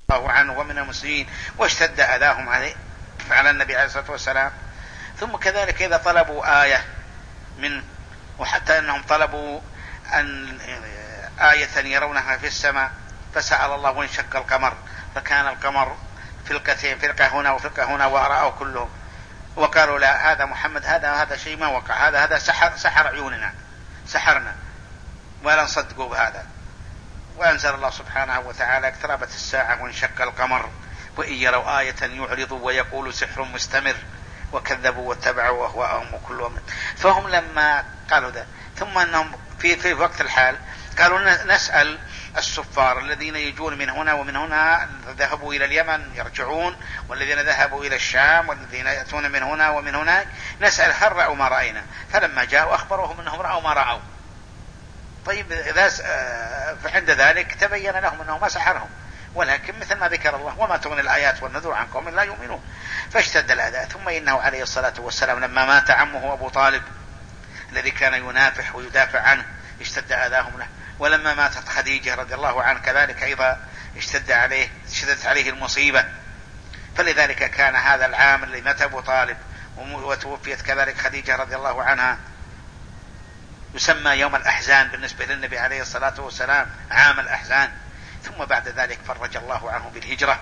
الله عنه ومن المسلمين واشتد أذاهم على النبي عليه الصلاة والسلام. ثم كذلك إذا طلبوا آية منه، وحتى أنهم طلبوا أن آية يرونها في السماء، فسأل الله وانشق القمر فكان القمر فرقتين، فرقة هنا وفرقة هنا، ورأوا كلهم وقالوا لا هذا محمد، هذا شيء ما وقع، هذا سحر عيوننا، سحرنا، ولا نصدقوا بهذا. وأنزل الله سبحانه وتعالى اقتربت الساعة وانشق القمر وإن يروا آية يعرضوا ويقولوا سحر مستمر وكذبوا واتبعوا أهواءهم وكل أمر. فهم لما قالوا ذا، ثم أنهم في وقت الحال قالوا نسأل السفار الذين يجون من هنا ومن هنا، ذهبوا إلى اليمن يرجعون، والذين ذهبوا إلى الشام، والذين يأتون من هنا ومن هناك، نسأل هل رأوا ما رأينا؟ فلما جاءوا أخبروهم أنهم رأوا ما رأوا. طيب فعند ذلك تبين لهم أنه ما سحرهم، ولكن مثل ما ذكر الله وما تغني الآيات والنذور عن قوم لا يؤمنون. فاشتد الأذى. ثم إنه عليه الصلاة والسلام لما مات عمه أبو طالب الذي كان ينافح ويدافع عنه اشتد أذاهم له. ولما ماتت خديجة رضي الله عنها كذلك أيضا اشتدت عليه المصيبة. فلذلك كان هذا العام اللي مات أبو طالب وتوفيت كذلك خديجة رضي الله عنها يسمى يوم الأحزان بالنسبة للنبي عليه الصلاة والسلام، عام الأحزان. ثم بعد ذلك فرج الله عنه بالهجرة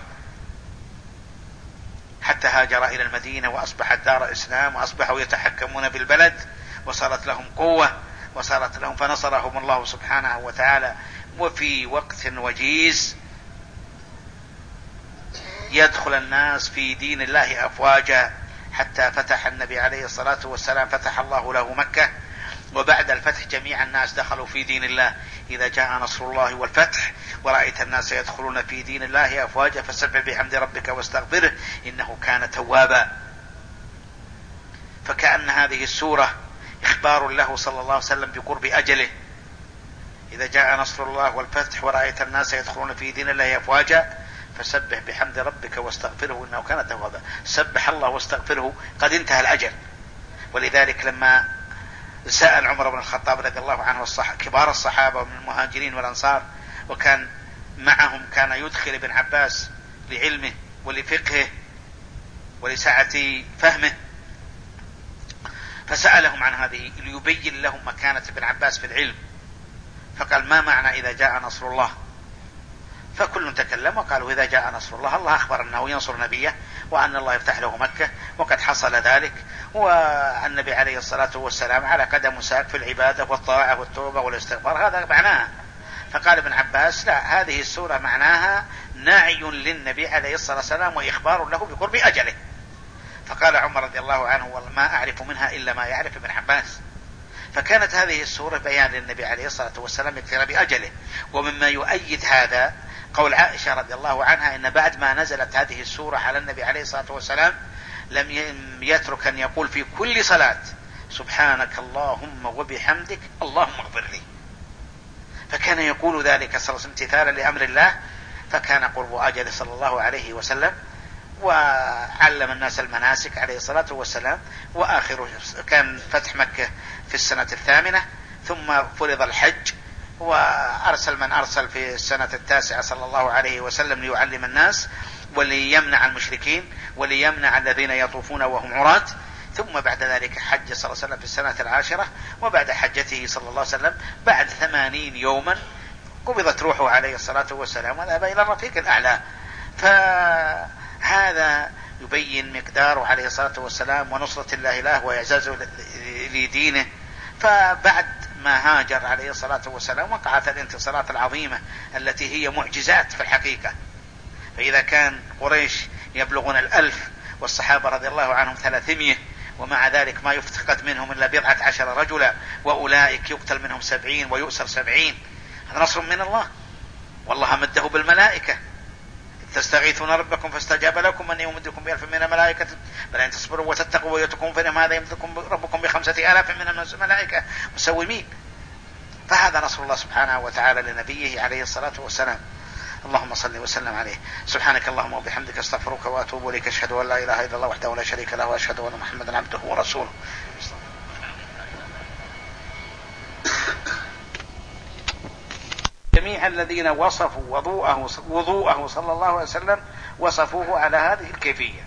حتى هاجر إلى المدينة وأصبحت دار إسلام، وأصبحوا يتحكمون بالبلد وصارت لهم قوة وصارت لهم، فنصرهم الله سبحانه وتعالى. وفي وقت وجيز يدخل الناس في دين الله أفواجا حتى فتح النبي عليه الصلاة والسلام، فتح الله له مكة، وبعد الفتح جميع الناس دخلوا في دين الله. إذا جاء نصر الله والفتح ورأيت الناس يدخلون في دين الله أفواجا فسبح بحمد ربك واستغفره إنه كان توابا. فكأن هذه السورة إخبار له صلى الله عليه وسلم بقرب أجله. إذا جاء نصر الله والفتح ورأيت الناس يدخلون في دين الله أفواجا فسبح بحمد ربك واستغفره إنه كان توابا. سبح الله واستغفره، قد انتهى الأجل. ولذلك لما سأل عمر بن الخطاب رضي الله عنه كبار الصحابة من المهاجرين والأنصار، وكان معهم كان يدخل ابن عباس لعلمه ولفقهه ولسعة فهمه، فسألهم عن هذه ليبين لهم مكانة ابن عباس في العلم. فقال ما معنى إذا جاء نصر الله؟ فكل تكلم وقالوا إذا جاء نصر الله، الله أخبر أنه ينصر نبيه وأن الله يفتح له مكة، وقد حصل ذلك، والنبي عليه الصلاة والسلام على قدم وساق في العبادة والطاعة والتوبة والاستغفار، هذا معناها. فقال ابن عباس لا، هذه السورة معناها نعي للنبي عليه الصلاة والسلام وإخبار له بقرب أجله. فقال عمر رضي الله عنه والله ما أعرف منها إلا ما يعرف ابن عباس. فكانت هذه السورة بيان للنبي عليه الصلاة والسلام اقتراب أجله. ومما يؤيد هذا قول عائشة رضي الله عنها إن بعد ما نزلت هذه السورة على النبي عليه الصلاة والسلام لم يترك أن يقول في كل صلاة سبحانك اللهم وبحمدك اللهم اغفر لي. فكان يقول ذلك صلى الله عليه وسلم امتثالا لأمر الله. فكان قرب أجله صلى الله عليه وسلم، وعلم الناس المناسك عليه الصلاة والسلام. وآخر كان فتح مكة في السنة 8، ثم فرض الحج، وأرسل من أرسل في السنة 9 صلى الله عليه وسلم ليعلم الناس وليمنع المشركين وليمنع الذين يطوفون وهم عراة. ثم بعد ذلك حج صلى الله عليه وسلم في السنة 10، وبعد حجته صلى الله عليه وسلم بعد 80 يوما قبضت روحه عليه الصلاة والسلام وذهب إلى الرفيق الأعلى. فهذا يبين مقداره عليه الصلاة والسلام ونصرة الله له وإعزازه لدينه. فبعد ما هاجر عليه الصلاة والسلام وقعت الانتصارات العظيمة التي هي معجزات في الحقيقة. فإذا كان قريش يبلغون 1000 والصحابة رضي الله عنهم 300، ومع ذلك ما يفتقد منهم إلا 14 رجلا، وأولئك يقتل منهم 70 ويؤسر 70، هذا نصر من الله. والله مده بالملائكة تستغيثون ربكم فاستجاب لكم أن يمدكم ب1000 من الملائكة بل إن تصبروا وتتقوا ويؤتكم فإنما هذا يمدكم ربكم ب5000 من الملائكة مسومين. فهذا نصر الله سبحانه وتعالى لنبيه عليه الصلاة والسلام. اللهم صل وسلم عليه. سبحانك اللهم وبحمدك استغفرك واتوب اليك. اشهد ان لا اله الا الله وحده لا شريك له واشهد ان محمدا عبده ورسوله. جميع الذين وصفوا وضوءه صلى الله عليه وسلم وصفوه على هذه الكيفية.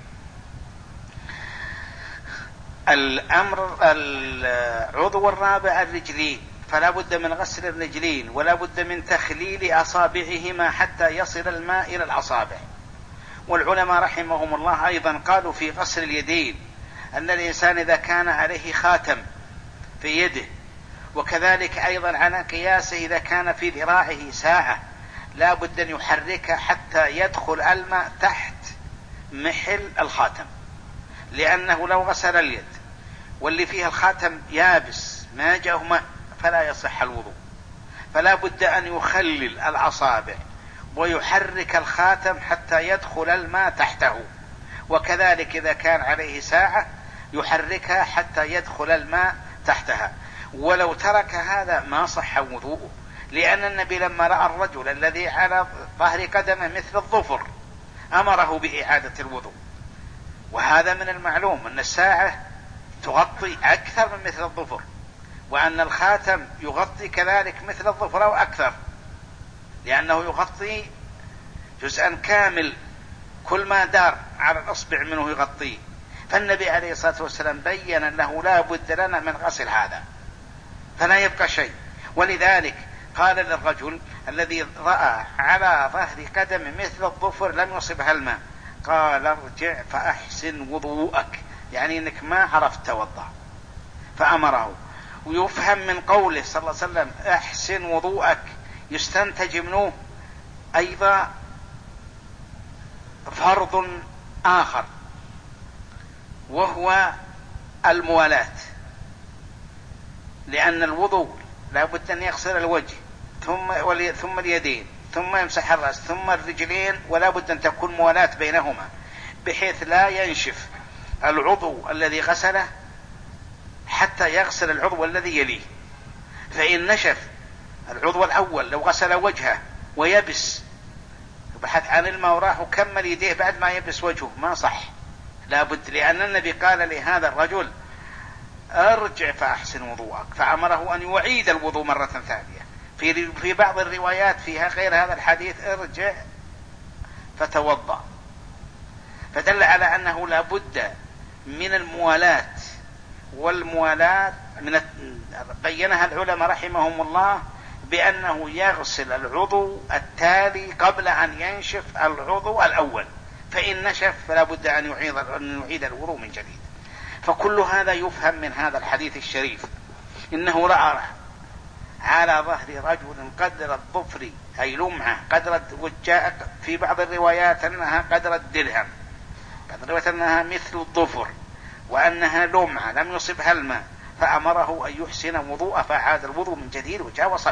العضو الرابع الرجلين، فلا بد من غسل الرجلين ولا بد من تخليل أصابعهما حتى يصل الماء إلى الأصابع. والعلماء رحمهم الله أيضا قالوا في غسل اليدين أن الإنسان إذا كان عليه خاتم في يده، وكذلك أيضا على قياسه إذا كان في ذراعه ساعة، لا بد أن يحرك حتى يدخل الماء تحت محل الخاتم، لأنه لو غسل اليد واللي فيها الخاتم يابس ما جاءه ماء فلا يصح الوضوء. فلا بد أن يخلل الأصابع ويحرك الخاتم حتى يدخل الماء تحته، وكذلك إذا كان عليه ساعة يحركها حتى يدخل الماء تحتها. ولو ترك هذا ما صح وضوءه، لأن النبي لما رأى الرجل الذي على ظهر قدمه مثل الظفر أمره بإعادة الوضوء. وهذا من المعلوم أن الساعة تغطي أكثر من مثل الظفر، وأن الخاتم يغطي كذلك مثل الظفر أو أكثر، لأنه يغطي جزءا كامل، كل ما دار على الأصبع منه يغطيه. فالنبي عليه الصلاة والسلام بيّن أنه لا بد لنا من غسل هذا فلا يبقى شيء. ولذلك قال للرجل الذي رأى على ظهر قدم مثل الظفر لم يصبها الماء، قال ارجع فأحسن وضوءك، يعني أنك ما عرفت توضأ، فأمره. ويفهم من قوله صلى الله عليه وسلم أحسن وضوءك يستنتج منه أيضا فرض آخر، وهو الموالاة، لأن الوضوء لا بد أن يغسل الوجه ثم اليدين ثم يمسح الرأس ثم الرجلين، ولا بد أن تكون موالاة بينهما بحيث لا ينشف العضو الذي غسله حتى يغسل العضو الذي يليه. فإن نشف العضو الأول لو غسل وجهه ويبس بحث عن الماء وراح وكمل يديه بعد ما يبس وجهه ما صح، لا بد، لأن النبي قال لهذا الرجل ارجع فأحسن وضوءك، فأمره أن يعيد الوضوء مرة ثانية. في بعض الروايات فيها غير هذا الحديث ارجع فتوضأ، فدل على أنه لا بد من الموالاة. والموالاة بينها العلماء رحمهم الله بأنه يغسل العضو التالي قبل أن ينشف العضو الأول، فإن نشف فلا بد أن يعيد الوضوء من جديد. فكل هذا يفهم من هذا الحديث الشريف، إنه رأى على ظهر رجل قدر الظفر أي لمعة قدر، وجاء في بعض الروايات أنها قدر الدرهم، قدرت أنها مثل الظفر وأنها لمعة لم يصبها الماء، فأمره أن يحسن وضوءه فأعاد الوضوء من جديد وجاء وصلى.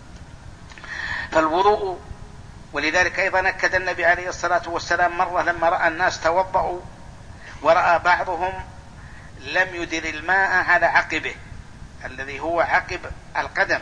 فالوضوء، ولذلك أيضا أكد النبي عليه الصلاة والسلام مرة لما رأى الناس توضأوا ورأى بعضهم لم يدر الماء على عقبه الذي هو عقب القدم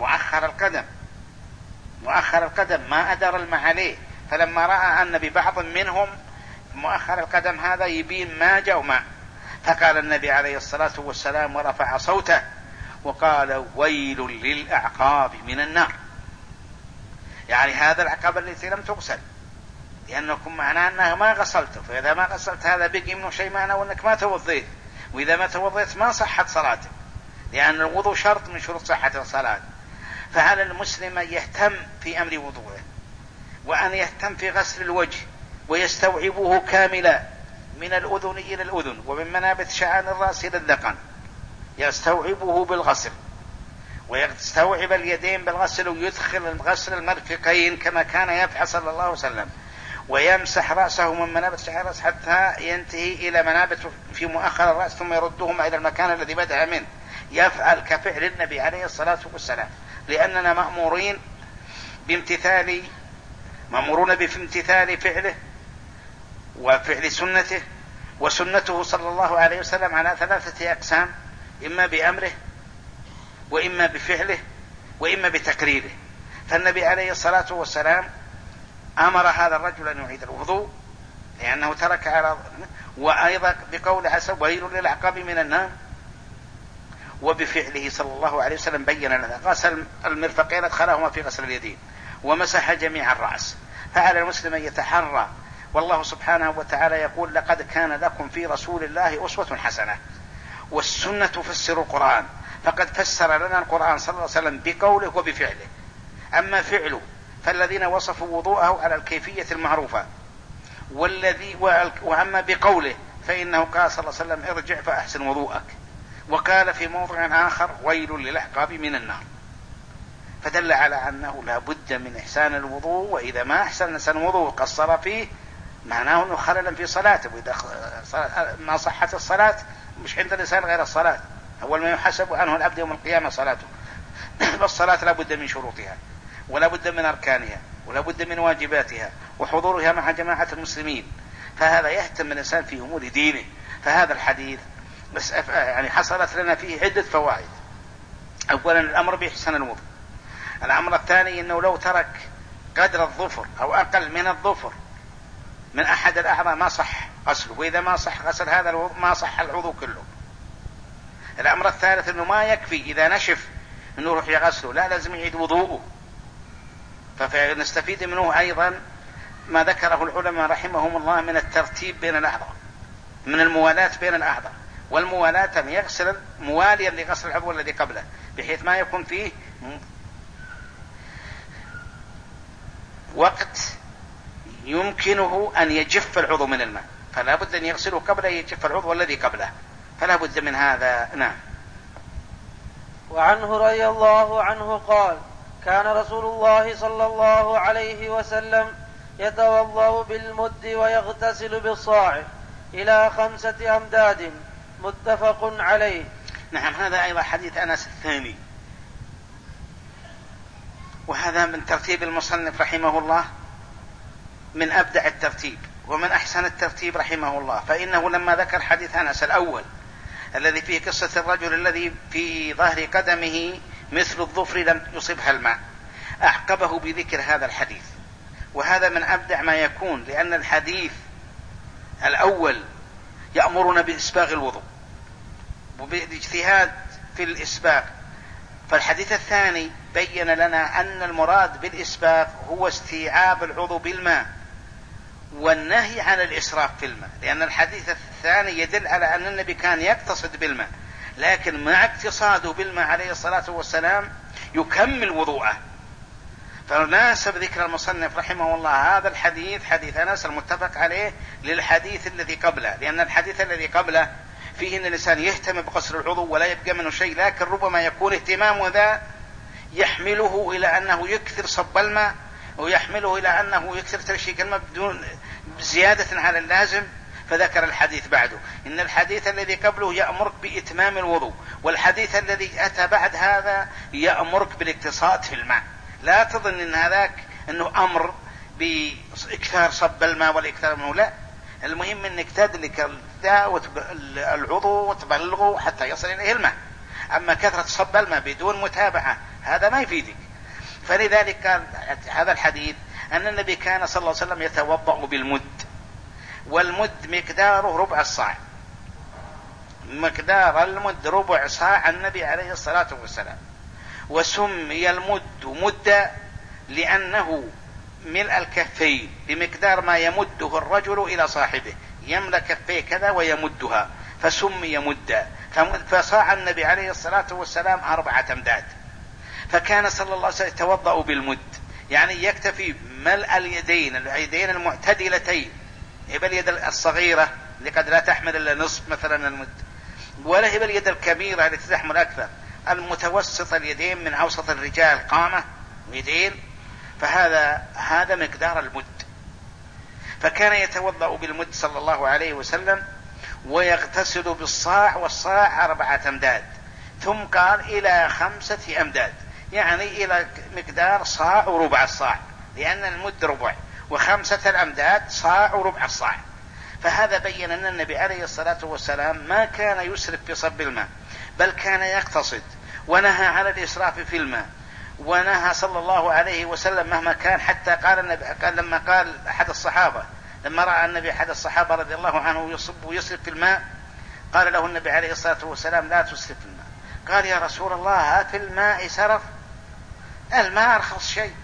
مؤخر القدم ما أدر الماء عليه، فلما رأى أن ببعض منهم مؤخر القدم هذا يبين ما جاء ماء، فقال النبي عليه الصلاة والسلام ورفع صوته وقال ويل للأعقاب من النار، يعني هذا العقب التي لم تغسل، لأنكم معناه أنها ما غسلته، فإذا ما غسلت هذا بقي منه شيء معناه أنك ما توضيت، وإذا ما توضيت ما صحت صلاتك، لأن الوضوء شرط من شروط صحة الصلاة. فعلى المسلم أن يهتم في أمر وضوءه، وأن يهتم في غسل الوجه ويستوعبه كاملا من الأذن إلى الأذن ومن منابت شعر الرأس إلى الذقن، يستوعبه بالغسل، ويستوعب اليدين بالغسل، ويدخل غسل المرفقين كما كان يفعل صلى الله عليه وسلم، ويمسح رأسه من منابت شعر الرأس حتى ينتهي إلى منابت في مؤخر الرأس ثم يردهما إلى المكان الذي بدأ منه، يفعل كفعل النبي عليه الصلاة والسلام، لأننا مأمورون بامتثال فعله وفعل سنته. وسنته صلى الله عليه وسلم على 3 أقسام، إما بأمره وإما بفعله وإما بتقريره. فالنبي عليه الصلاة والسلام أمر هذا الرجل أن يعيد الوضوء لأنه ترك على، وأيضا بقول حسب ويل للعقاب من النار، وبفعله صلى الله عليه وسلم بين لنا غسل المرفقين أدخلهما في غسل اليدين، ومسح جميع الرأس. فعلى المسلم أن يتحرى، والله سبحانه وتعالى يقول: لقد كان لكم في رسول الله أسوة حسنة. والسنة تفسر القرآن، فقد فسر لنا القرآن صلى الله عليه وسلم بقوله وبفعله. أما فعله فالذين وصفوا وضوءه على الكيفية المعروفة، وأما بقوله فإنه قال صلى الله عليه وسلم: ارجع فأحسن وضوءك. وقال في موضع آخر: ويل للأعقاب من النار. فدل على أنه لا بد من إحسان الوضوء، وإذا ما أحسن الوضوء قصر فيه معناه أنه خلل في صلاته، وإذا ما صحت الصلاة مش عند الإنسان غير الصلاة، أول ما يحسب عنه العبد يوم القيامة صلاته. فالصلاة لا بد من شروطها، ولا بد من أركانها، ولا بد من واجباتها، وحضورها مع جماعة المسلمين. فهذا يهتم الإنسان في أمور دينه. فهذا الحديث بس يعني حصلت لنا فيه عدة فوائد. أولا الأمر بإحسان الوضوء. الأمر الثاني أنه لو ترك قدر الظفر أو أقل من الظفر من أحد الأعضاء ما صح غسله، وإذا ما صح غسل هذا الوضوء ما صح الوضوء كله. الأمر الثالث أنه ما يكفي إذا نشف أنه يروح يغسله، لا، لازم يعيد وضوءه. فنستفيد منه أيضا ما ذكره العلماء رحمهم الله من الترتيب بين الأعضاء، من الموالاة بين الأعضاء. والموالاة أن يغسل مواليا لغسل العضو الذي قبله، بحيث ما يكون فيه وقت يمكنه أن يجف العضو من الماء، فلا بد أن يغسله قبل أن يجف العضو الذي قبله، فلا بد من هذا. نعم. وعنه رضي الله عنه قال: كان رسول الله صلى الله عليه وسلم يتوضأ بالمد ويغتسل بالصاع إلى 5 أمداد، متفق عليه. نعم. هذا أيضا حديث أنس الثاني، وهذا من ترتيب المصنف رحمه الله، من أبدع الترتيب ومن أحسن الترتيب رحمه الله. فإنه لما ذكر حديث أنس الأول الذي فيه قصة الرجل الذي في ظهر قدمه مثل الظفر لم يصبها الماء، أعقبه بذكر هذا الحديث. وهذا من أبدع ما يكون، لأن الحديث الأول يأمرنا بإسباغ الوضوء وبالاجتهاد في الإسباغ، فالحديث الثاني بين لنا أن المراد بالإسباغ هو استيعاب العضو بالماء والنهي عن الإسراف في الماء، لأن الحديث الثاني يدل على أن النبي كان يقتصد بالماء، لكن مع اقتصاده بالماء عليه الصلاة والسلام يكمل وضوءه. فناسب ذكر المصنف رحمه الله هذا الحديث، حديث أنس المتفق عليه، للحديث الذي قبله، لأن الحديث الذي قبله فيه أن الإنسان يهتم بقصر العضو ولا يبقى منه شيء، لكن ربما يكون اهتمامه ذا يحمله إلى أنه يكثر صب الماء، ويحمله إلى أنه يكثر ترشيق الماء بدون زيادة على اللازم. فذكر الحديث بعده. إن الحديث الذي قبله يأمرك بإتمام الوضوء، والحديث الذي أتى بعد هذا يأمرك بالاقتصاد في الماء. لا تظن إن هذاك أنه أمر بإكثار صب الماء والإكثار منه، لا، المهم أنك تدلك العضو وتبلغه حتى يصل إليه الماء. أما كثرة صب الماء بدون متابعة هذا ما يفيدك. فلذلك قال هذا الحديث أن النبي كان صلى الله عليه وسلم يتوضأ بالمد، والمد مقداره ربع الصاع، مقدار المد ربع صاع النبي عليه الصلاة والسلام. وسمي المد مدا لأنه ملء الكفين بمقدار ما يمده الرجل إلى صاحبه، يملأ كفيه كذا ويمدها، فسمي مدا. فصاع النبي عليه الصلاة والسلام 4 أمداد. فكان صلى الله عليه وسلم يتوضأ بالمد، يعني يكتفي ملء اليدين المعتدلتين، هي باليد الصغيرة اللي قد لا تحمل إلا نصف مثلا المد، ولا هي باليد الكبيرة التي تحمل أكثر، المتوسط اليدين من أوسط الرجال قامة ويدين. فهذا مقدار المد. فكان يتوضأ بالمد صلى الله عليه وسلم، ويغتسل بالصاع، والصاع 4 أمداد. ثم قال إلى 5 أمداد، يعني إلى مقدار صاع وربع الصاع، لأن المد ربع، و5 الأمداد صاع وربع الصاع. فهذا بين أن النبي عليه الصلاة والسلام ما كان يسرف في صب الماء، بل كان يقتصد، ونهى على الإسراف في الماء، ونهى صلى الله عليه وسلم مهما كان. حتى قال النبي، لما قال أحد الصحابة، لما رأى النبي أحد الصحابة رضي الله عنه يصب ويسرف في الماء، قال له النبي عليه الصلاة والسلام: لا تسرف في الماء. قال: يا رسول الله، في الماء سرف؟ الماء أرخص شيء،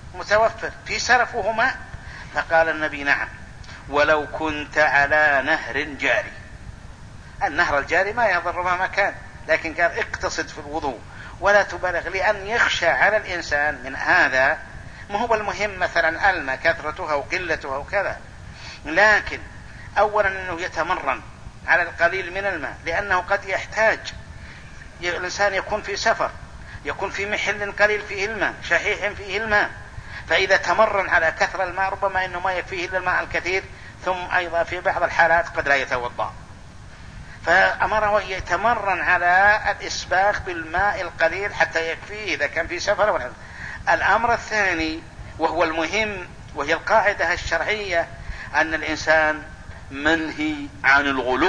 متوفر في سلفه ماء؟ فقال النبي نعم، ولو كنت على نهر جاري. النهر الجاري ما يضر ما مكان، لكن قال اقتصد في الوضوء ولا تبالغ، لأن يخشى على الإنسان من هذا. ما هو المهم مثلا الماء كثرتها وقلتها وكذا، لكن أولا أنه يتمرن على القليل من الماء، لأنه قد يحتاج. الإنسان يكون في سفر، يكون في محل قليل فيه الماء، شحيح فيه الماء، فإذا تمرن على كثر الماء ربما أنه ما يكفيه إلا الماء الكثير، ثم أيضا في بعض الحالات قد لا يتوضأ، فأمره يتمرن على الإسباغ بالماء القليل حتى يكفيه إذا كان في سفر. الأمر الثاني وهو المهم، وهي القاعدة الشرعية، أن الإنسان منهي عن الغلو.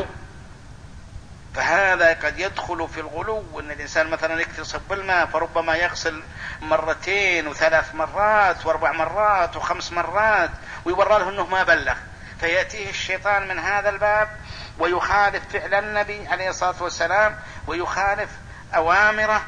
فهذا قد يدخل في الغلو، أن الإنسان مثلا يكتصب بالماء فربما يغسل 2 و3 مرات و4 مرات و5 مرات، ويورى له أنه ما بلغ، فيأتيه الشيطان من هذا الباب ويخالف فعل النبي عليه الصلاة والسلام، ويخالف أوامره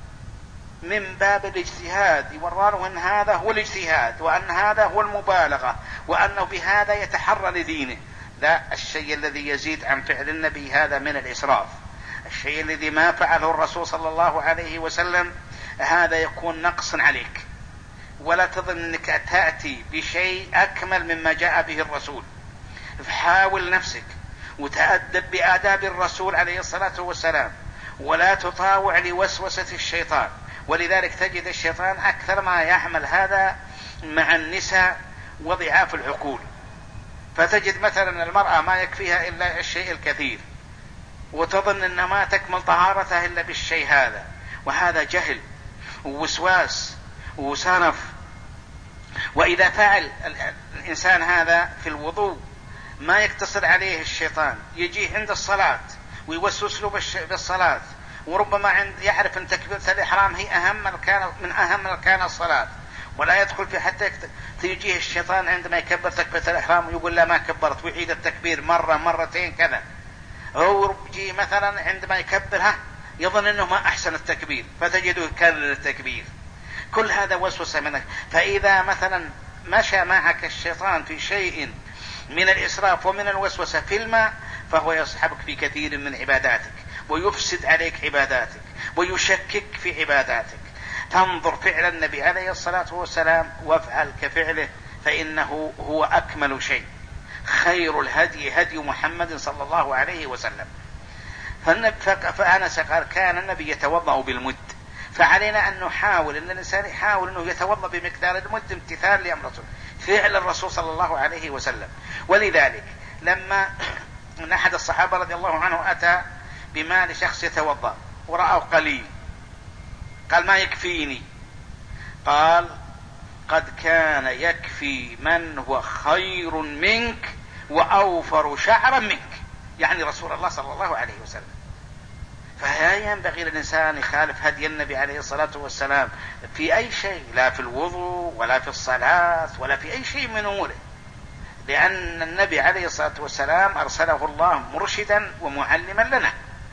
من باب الاجتهاد، يورى له أن هذا هو الاجتهاد، وأن هذا هو المبالغة، وأنه بهذا يتحرى لدينه. لا، الشيء الذي يزيد عن فعل النبي هذا من الإسراف. الشيء الذي ما فعله الرسول صلى الله عليه وسلم هذا يكون نقص عليك، ولا تظن أنك تأتي بشيء أكمل مما جاء به الرسول. فحاول نفسك وتأدب بآداب الرسول عليه الصلاة والسلام، ولا تطاوع لوسوسة الشيطان. ولذلك تجد الشيطان أكثر ما يعمل هذا مع النساء وضعاف العقول، فتجد مثلا المرأة ما يكفيها إلا الشيء الكثير، وتظن أن ما تكمل طهارتها إلا بالشيء هذا، وهذا جهل ووسواس وسنف. وإذا فعل الإنسان هذا في الوضوء ما يقتصر عليه الشيطان، يجيه عند الصلاة ويوسوس له بالصلاة، وربما يعرف أن تكبيرة الإحرام هي من أهم أركان الصلاة، ولا يدخل في حتى يجيه الشيطان عندما يكبر تكبيرة الإحرام ويقول لا ما كبرت، ويعيد التكبير مرة مرتين كذا. أو يجي مثلا عندما يكبرها يظن أنه ما أحسن التكبير، فتجده يكرر التكبير. كل هذا وسوسة منك. فإذا مثلا مشى معك الشيطان في شيء من الإسراف ومن الوسوسة في الماء، فهو يصحبك في كثير من عباداتك، ويفسد عليك عباداتك، ويشكك في عباداتك. تنظر فعل النبي عليه الصلاة والسلام وافعل كفعله، فإنه هو أكمل شيء. خير الهدي هدي محمد صلى الله عليه وسلم. فأنس قال كان النبي يتوضأ بالمد، فعلينا أن نحاول أن الإنسان يحاول أنه يتوضأ بمقدار المد امتثال لأمر فعل الرسول صلى الله عليه وسلم. ولذلك لما أحد الصحابة رضي الله عنه أتى بماء لشخص يتوضأ ورأى قليل، قال ما يكفيني، قال قد كان يكفي من هو خير منك وأوفر شعرا منك، يعني رسول الله صلى الله عليه وسلم. فلا ينبغي للإنسان يخالف هدي النبي عليه الصلاة والسلام في أي شيء، لا في الوضوء ولا في الصلاة ولا في أي شيء من أموره، لأن النبي عليه الصلاة والسلام أرسله الله مرشدا ومعلما لنا،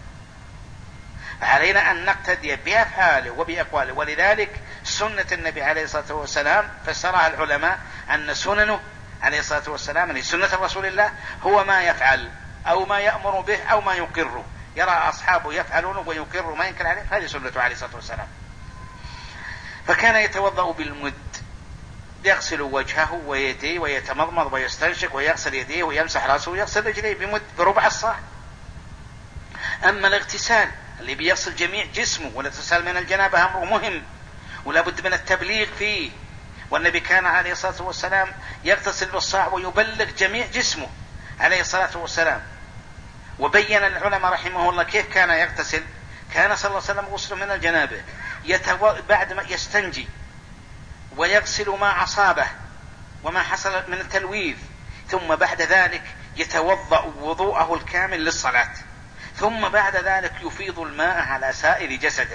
علينا أن نقتدي بأفعاله وبأقواله. ولذلك سنة النبي عليه الصلاة والسلام فسرها العلماء أن سننه عليه الصلاة والسلام، أن سنة رسول الله هو ما يفعل أو ما يأمر به أو ما يقره، يرى أصحابه يفعلونه ويقر ما ينكر عليه، فهذه سنته عليه الصلاة والسلام. فكان يتوضأ بالمد، يغسل وجهه ويديه ويتمضمض ويستنشق ويغسل يديه ويمسح رأسه ويغسل رجليه بمد بربع الصاع. أما الاغتسال اللي بيغسل جميع جسمه، والاغتسال من الجنابة أمر مهم ولا بد من التبليغ فيه، والنبي كان عليه الصلاة والسلام يغتسل بالصاع ويبلغ جميع جسمه عليه الصلاة والسلام. وبين العلماء رحمه الله كيف كان يغتسل. كان صلى الله عليه وسلم غسل من الجنابة بعد ما يستنجي ويغسل ما أصابه وما حصل من التلويث، ثم بعد ذلك يتوضأ وضوءه الكامل للصلاة، ثم بعد ذلك يفيض الماء على سائر جسده،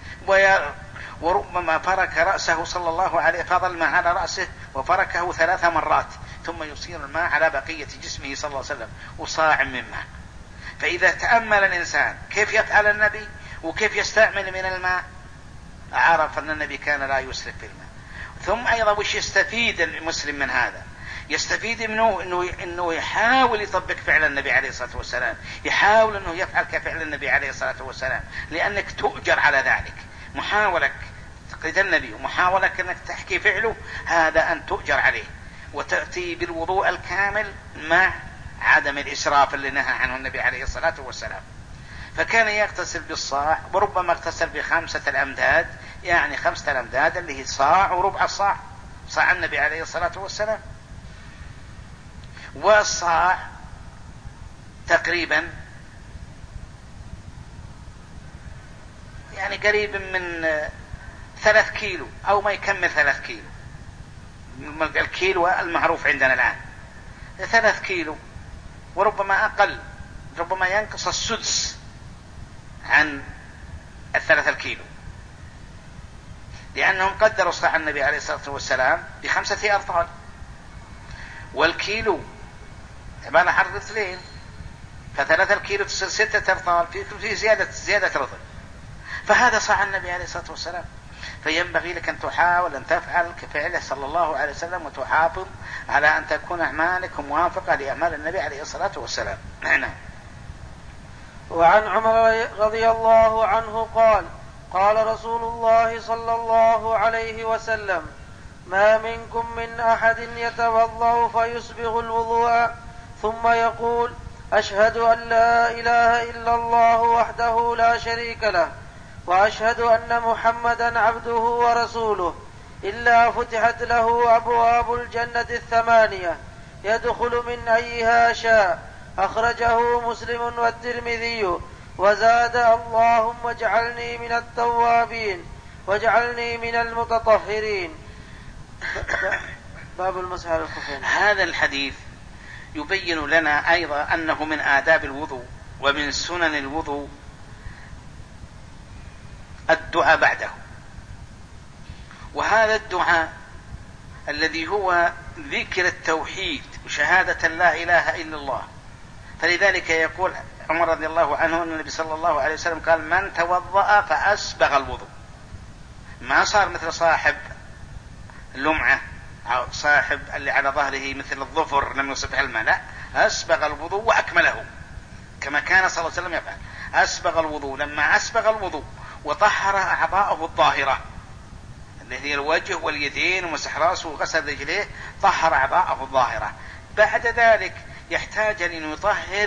وربما فرك رأسه صلى الله عليه، فاض الماء على رأسه وفركه 3 مرات، ثم يصير الماء على بقية جسمه صلى الله عليه وسلم وصاع من ماء. فإذا تأمل الإنسان كيف يفعل النبي وكيف يستعمل من الماء، عرف أن النبي كان لا يسرف في الماء، ثم أيضا وش يستفيد المسلم من هذا؟ يستفيد منه إنه يحاول يطبق فعل النبي عليه الصلاة والسلام، يحاول إنه يفعل كفعل النبي عليه الصلاة والسلام، لأنك تؤجر على ذلك. محاولك تقليد النبي ومحاولك أنك تحكي فعله، هذا أن تؤجر عليه. وتأتي بالوضوء الكامل مع عدم الإسراف اللي نهى عنه النبي عليه الصلاة والسلام. فكان يغتسل بالصاع، وربما اغتسل ب5 الأمداد، يعني 5 الأمداد اللي هي صاع وربع الصاع، صاع النبي عليه الصلاة والسلام. والصاع تقريبا يعني قريب من 3 كيلو أو ما يكمل 3 كيلو، الكيلو المعروف عندنا الآن 3 كيلو، وربما أقل، ربما ينقص السدس عن 3 كيلو، لأنهم قدروا صاع النبي عليه الصلاة والسلام ب5 أرطال، والكيلو عبارة عن رطلين، ف3 الكيلو تصير 6 أرطال، في زيادة رطل، فهذا صاع النبي عليه الصلاة والسلام. فينبغي لك أن تحاول أن تفعل كفعله صلى الله عليه وسلم، وتحافظ على أن تكون أعمالك موافقة لأعمال النبي عليه الصلاة والسلام. نعم. وعن عمر رضي الله عنه قال: قال رسول الله صلى الله عليه وسلم: ما منكم من أحد يتوضأ فيسبغ الوضوء ثم يقول: أشهد أن لا إله إلا الله وحده لا شريك له وأشهد أن محمدا عبده ورسوله، إلا فتحت له أبواب الجنة 8 يدخل من أيها شاء. أخرجه مسلم والترمذي، وزاد: اللهم اجعلني من التوابين واجعلني من المتطهرين. باب المسح على الخفين. هذا الحديث يبين لنا أيضا أنه من آداب الوضوء ومن سنن الوضوء الدعاء بعده، وهذا الدعاء الذي هو ذكر التوحيد وشهادة لا إله إلا الله. فلذلك يقول عمر رضي الله عنه أن النبي صلى الله عليه وسلم قال: من توضأ فأسبغ الوضوء. ما صار مثل صاحب اللمعة أو صاحب اللي على ظهره مثل الظفر لم يصبح الماء، لا، أسبغ الوضوء وأكمله كما كان صلى الله عليه وسلم يفعل. أسبغ الوضوء، لما أسبغ الوضوء وطهر أعضاءه الظاهرة اللي هي الوجه واليدين ومسح راسه وغسل رجليه، طهر أعضاءه الظاهرة. بعد ذلك يحتاج أن يطهر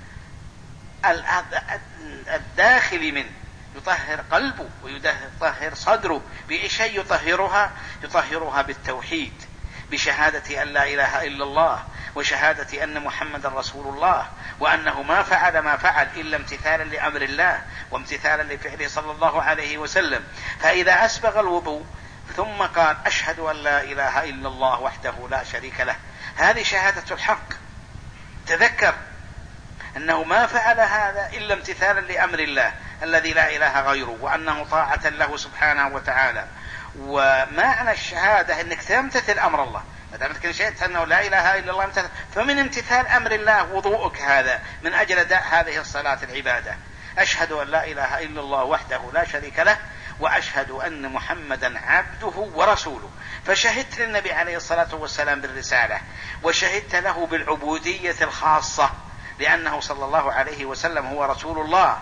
الداخل منه، يطهر قلبه ويطهر صدره. بأي شيء يطهرها بالتوحيد، بشهادة أن لا إله إلا الله، وشهادة أن محمد رسول الله، وأنه ما فعل ما فعل إلا امتثالا لأمر الله وامتثالا لفعله صلى الله عليه وسلم. فإذا أسبغ الوضوء ثم قال: أشهد أن لا إله إلا الله وحده لا شريك له، هذه شهادة الحق. تذكر أنه ما فعل هذا إلا امتثالا لأمر الله الذي لا إله غيره، وأنه طاعة له سبحانه وتعالى. ومعنى الشهادة أنك تمتثل أمر الله، ما دام أنك شهدت أنه لا إله إلا الله امتثل، فمن امتثال أمر الله وضوءك هذا من أجل أداء هذه الصلاة العبادة. أشهد أن لا إله إلا الله وحده لا شريك له وأشهد أن محمدا عبده ورسوله. فشهدت للنبي عليه الصلاة والسلام بالرسالة، وشهدت له بالعبودية الخاصة، لأنه صلى الله عليه وسلم هو رسول الله،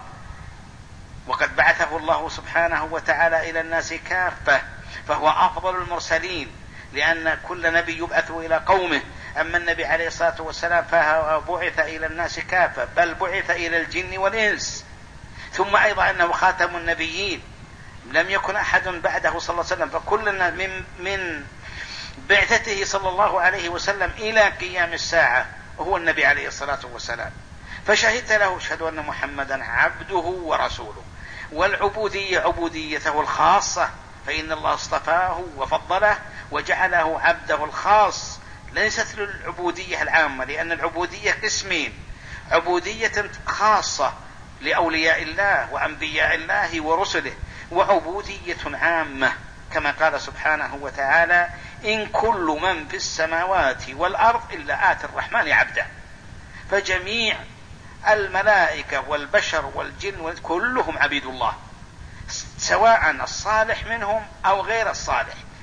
وقد بعثه الله سبحانه وتعالى إلى الناس كافة، فهو أفضل المرسلين، لأن كل نبي يبعث إلى قومه. أما النبي عليه الصلاة والسلام فهو بعث إلى الناس كافة، بل بعث إلى الجن والإنس. ثم أيضا أنه خاتم النبيين، لم يكن أحد بعده صلى الله عليه وسلم، فكلنا من بعثته صلى الله عليه وسلم إلى قيام الساعة هو النبي عليه الصلاة والسلام. فشهدت له: أشهد أن محمدا عبده ورسوله. والعبودية عبوديته الخاصة، فإن الله اصطفاه وفضله وجعله عبده الخاص، ليست للعبودية العامة، لأن العبودية قسمين: عبودية خاصة لأولياء الله وأنبياء الله ورسله، وعبودية عامة كما قال سبحانه وتعالى: إن كل من في السماوات والأرض إلا آتي الرحمن عبدا. فجميع الملائكة والبشر والجن كلهم عبيد الله، سواء الصالح منهم أو غير الصالح،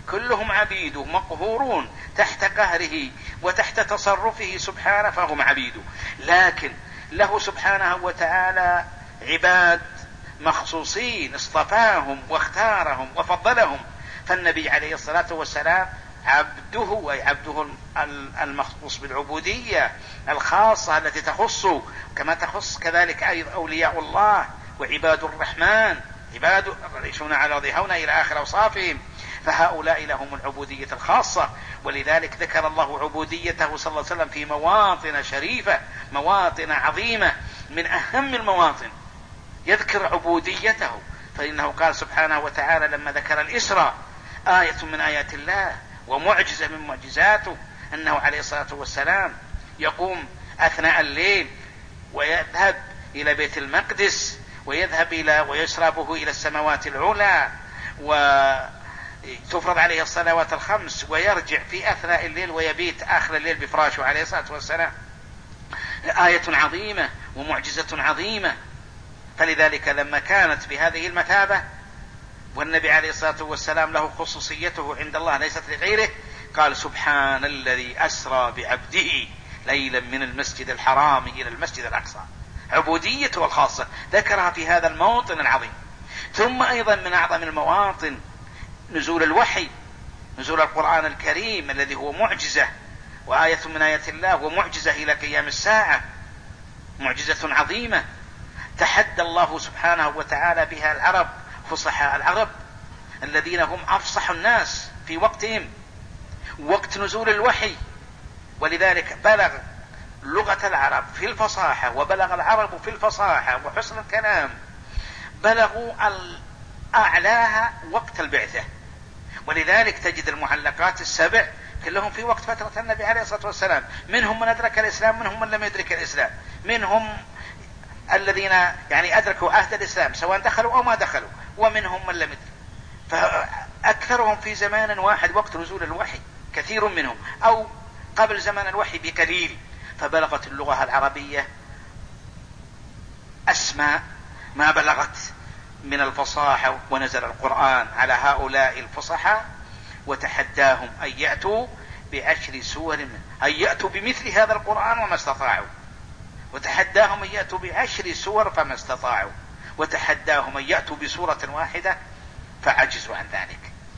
كلهم عبيده مقهورون تحت قهره وتحت تصرفه سبحانه، فهم عبيده. لكن له سبحانه وتعالى عباد مخصوصين اصطفاهم واختارهم وفضلهم، فالنبي عليه الصلاة والسلام عبده، أي عبده المخصوص بالعبودية الخاصة التي تخصه كما تخص كذلك أيضا أولياء الله وعباد الرحمن، عباد يعيشون على الأرض هونا إلى آخر أوصافهم، فهؤلاء لهم العبودية الخاصة. ولذلك ذكر الله عبوديته صلى الله عليه وسلم في مواطن شريفة، مواطن عظيمة، من أهم المواطن يذكر عبوديته، فإنه قال سبحانه وتعالى لما ذكر الإسراء: آية من آيات الله ومعجزة من معجزاته، أنه عليه الصلاة والسلام يقوم أثناء الليل ويذهب إلى بيت المقدس ويسربه إلى السماوات العلى وتفرض عليه الصلوات الخمس، ويرجع في أثناء الليل ويبيت آخر الليل بفراشه عليه الصلاة والسلام. آية عظيمة ومعجزة عظيمة. فلذلك لما كانت بهذه المثابة والنبي عليه الصلاة والسلام له خصوصيته عند الله ليست لغيره، قال: سبحان الذي أسرى بعبده ليلا من المسجد الحرام إلى المسجد الأقصى. عبوديته الخاصة ذكرها في هذا الموطن العظيم. ثم أيضا من أعظم المواطن نزول الوحي، نزول القرآن الكريم الذي هو معجزة وآية من آيات الله ومعجزة إلى قيام الساعة، معجزة عظيمة تحدى الله سبحانه وتعالى بها العرب، فصحاء العرب الذين هم أفصح الناس في وقتهم، وقت نزول الوحي. ولذلك بلغ لغة العرب في الفصاحة، وبلغ العرب في الفصاحة وحسن الكلام، بلغوا أعلاها وقت البعثة. ولذلك تجد المعلقات السبع كلهم في وقت فترة النبي عليه الصلاة والسلام، منهم من أدرك الإسلام، منهم من لم يدرك الإسلام، منهم الذين يعني أدركوا عهد الإسلام سواء دخلوا أو ما دخلوا، ومنهم من لم يدرك. فأكثرهم في زمان واحد وقت نزول الوحي، كثير منهم أو قبل زمان الوحي بقليل. فبلغت اللغة العربية أسماء ما بلغت من الفصاحة، ونزل القرآن على هؤلاء الفصحاء وتحداهم أن يأتوا بعشر سور أن يأتوا بمثل هذا القرآن وما استطاعوا، وتحداهم أن يأتوا بعشر سور فما استطاعوا، وتحداهم أن يأتوا بسورة واحدة فعجزوا عن ذلك.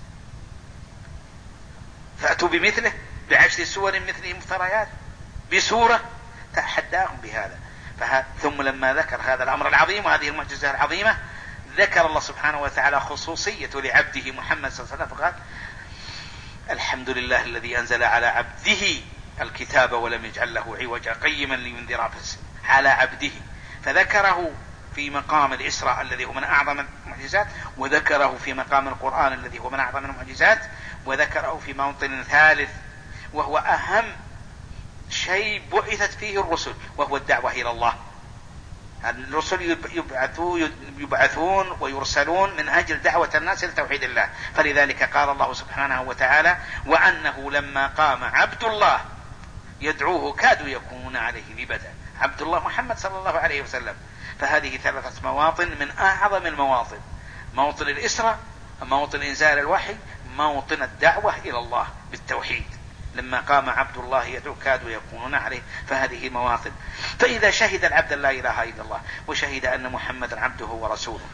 فأتوا بمثله بعشر سور مثله مفتريات بسورة، تحداهم بهذا. ثم لما ذكر هذا الأمر العظيم وهذه المعجزة العظيمة، ذكر الله سبحانه وتعالى خصوصية لعبده محمد صلى الله عليه وسلم، فقال: الحمد لله الذي أنزل على عبده الكتاب ولم يجعل له عوجا قيما لينذر بأسا على عبده. فذكره في مقام الإسراء الذي هو من أعظم المعجزات، وذكره في مقام القرآن الذي هو من أعظم المعجزات، وذكره في موطن ثالث وهو أهم شيء بعثت فيه الرسل، وهو الدعوة إلى الله. الرسل يبعثون ويرسلون من أجل دعوة الناس إلى توحيد الله. فلذلك قال الله سبحانه وتعالى: وأنه لما قام عبد الله يدعوه كادوا يكونون عليه لبدا. عبد الله محمد صلى الله عليه وسلم. فهذه ثلاثة مواطن من أعظم المواطن: موطن الإسراء، موطن إنزال الوحي، موطن الدعوة إلى الله بالتوحيد. لما قام عبد الله يدعو كادوا يكونون عليه. فهذه مواطن. فإذا شهد العبد لا إله إلا الله وشهد أن محمدا عبده ورسوله،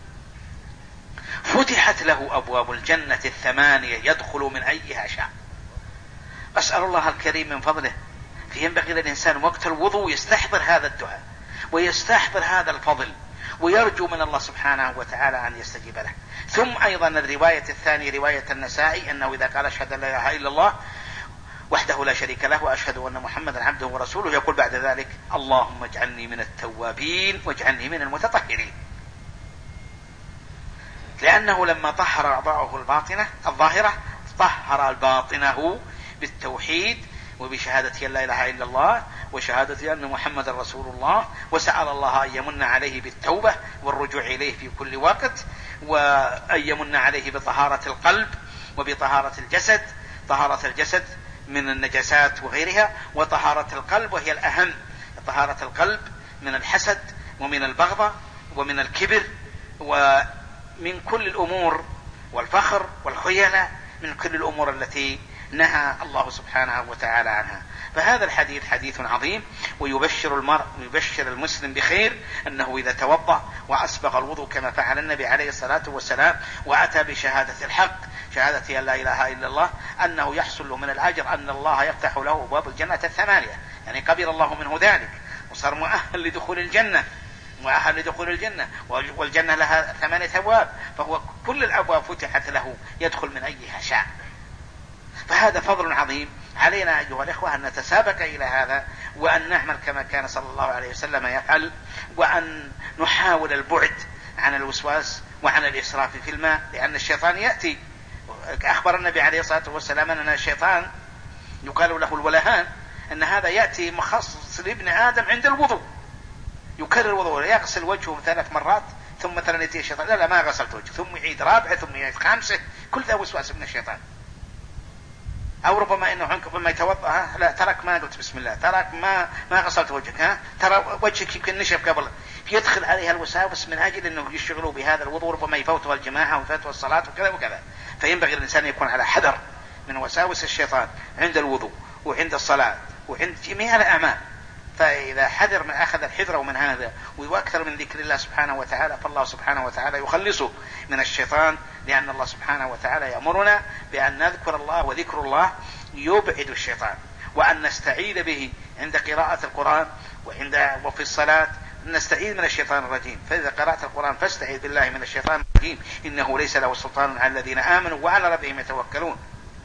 فتحت له أبواب الجنة الثمانية يدخل من أيها شاء. أسأل الله الكريم من فضله، فينبغي للإنسان وقت الوضوء يستحضر هذا الدعاء ويستحضر هذا الفضل، ويرجو من الله سبحانه وتعالى أن يستجيب له. ثم أيضا الرواية الثانية رواية النسائي أنه إذا قال: أشهد أن لا إله إلا الله وحده لا شريك له وأشهد أن محمدا عبده ورسوله، يقول بعد ذلك: اللهم اجعلني من التوابين واجعلني من المتطهرين. لأنه لما طهر أعضاءه الباطنة الظاهرة طهر باطنه بالتوحيد وبشهادة أن لا إله إلا الله وشهادة أن محمد رسول الله، وسأل الله أن يمن عليه بالتوبة والرجوع إليه في كل وقت، وأن يمن عليه بطهارة القلب وبطهارة الجسد، طهارة الجسد من النجاسات وغيرها، وطهارة القلب وهي الأهم، طهارة القلب من الحسد ومن البغضة ومن الكبر ومن كل الأمور والفخر والخيلاء، من كل الأمور التي نهى الله سبحانه وتعالى عنها. فهذا الحديث حديث عظيم، ويبشر المسلم بخير أنه إذا توضأ وأسبغ الوضوء كما فعل النبي عليه الصلاة والسلام وأتى بشهادة الحق، شهادة أن لا إله إلا الله، أنه يحصل له من الأجر أن الله يفتح له أبواب الجنة 8، يعني قبل الله منه ذلك وصار مؤهل لدخول الجنة، والجنة لها 8 أبواب، فهو كل الأبواب فتحت له يدخل من أيها شاء. فهذا فضل عظيم علينا أيها الإخوة أن نتسابق إلى هذا، وأن نعمل كما كان صلى الله عليه وسلم يفعل، وأن نحاول البعد عن الوسواس وعن الإسراف في الماء، لأن الشيطان يأتي. أخبر النبي عليه الصلاة والسلام أن الشيطان يقال له الولهان، أن هذا يأتي مخصص لابن آدم عند الوضوء، يكرر الوضوء، يغسل وجهه 3 مرات، ثم مثلا يأتي الشيطان لا ما غسلت وجهه، ثم يعيد رابعة، ثم يعيد 5، كل ذا وسواس من الشيطان. أو ربما إنه عنك لما يتوضأ لا ترك ما قلت بسم الله، ترك ما غسلت وجهك، ترى وجهك يمكن نشف قبل، يدخل عليها الوساوس من أجل أنه يشغلوا بهذا الوضوء، ربما يفوتوا الجماعة ويفوتوا الصلاة وكذا وكذا. فينبغي الإنسان يكون على حذر من وساوس الشيطان عند الوضوء وعند الصلاة وعند جميع الأعمال. فإذا حذر من أخذ الحذر من هذا وأكثر من ذكر الله سبحانه وتعالى، فالله سبحانه وتعالى يخلصه من الشيطان، لأن الله سبحانه وتعالى يأمرنا بأن نذكر الله، وذكر الله يبعد الشيطان، وأن نستعيذ به عند قراءة القرآن وفي الصلاة، نستعيذ من الشيطان الرجيم. فإذا قرأت القرآن فاستعيذ بالله من الشيطان الرجيم، إنه ليس له سلطان على الذين آمنوا وعلى ربهم يتوكلون.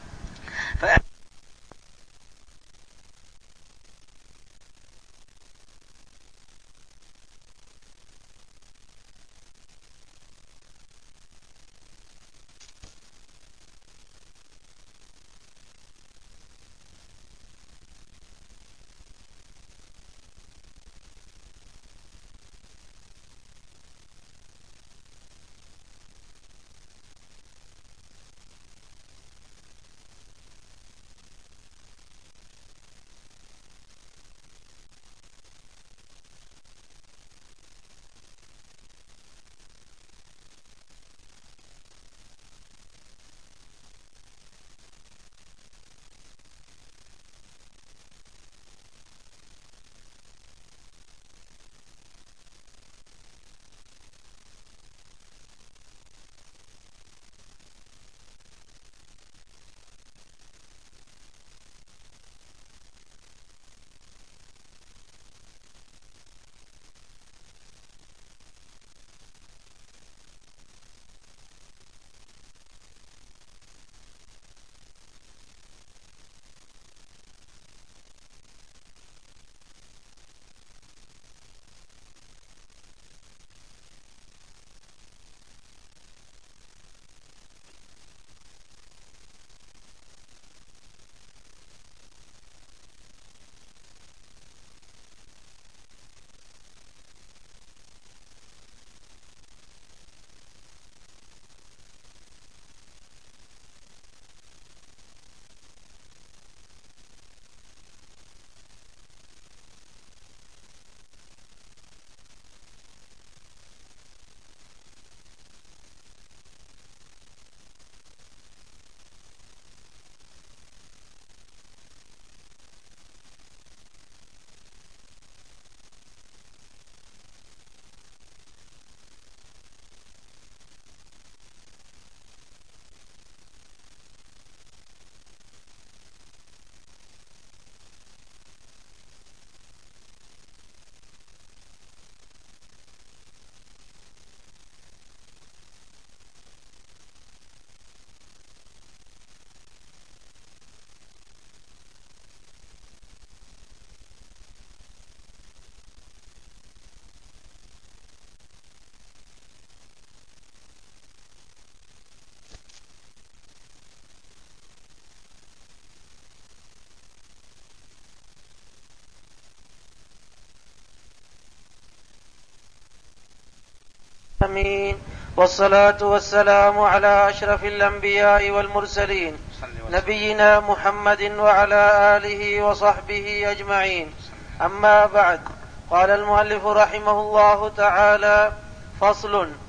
آمين. والصلاة والسلام على أشرف الأنبياء والمرسلين نبينا محمد وعلى آله وصحبه أجمعين. أما بعد، قال المؤلف رحمه الله تعالى: فصل: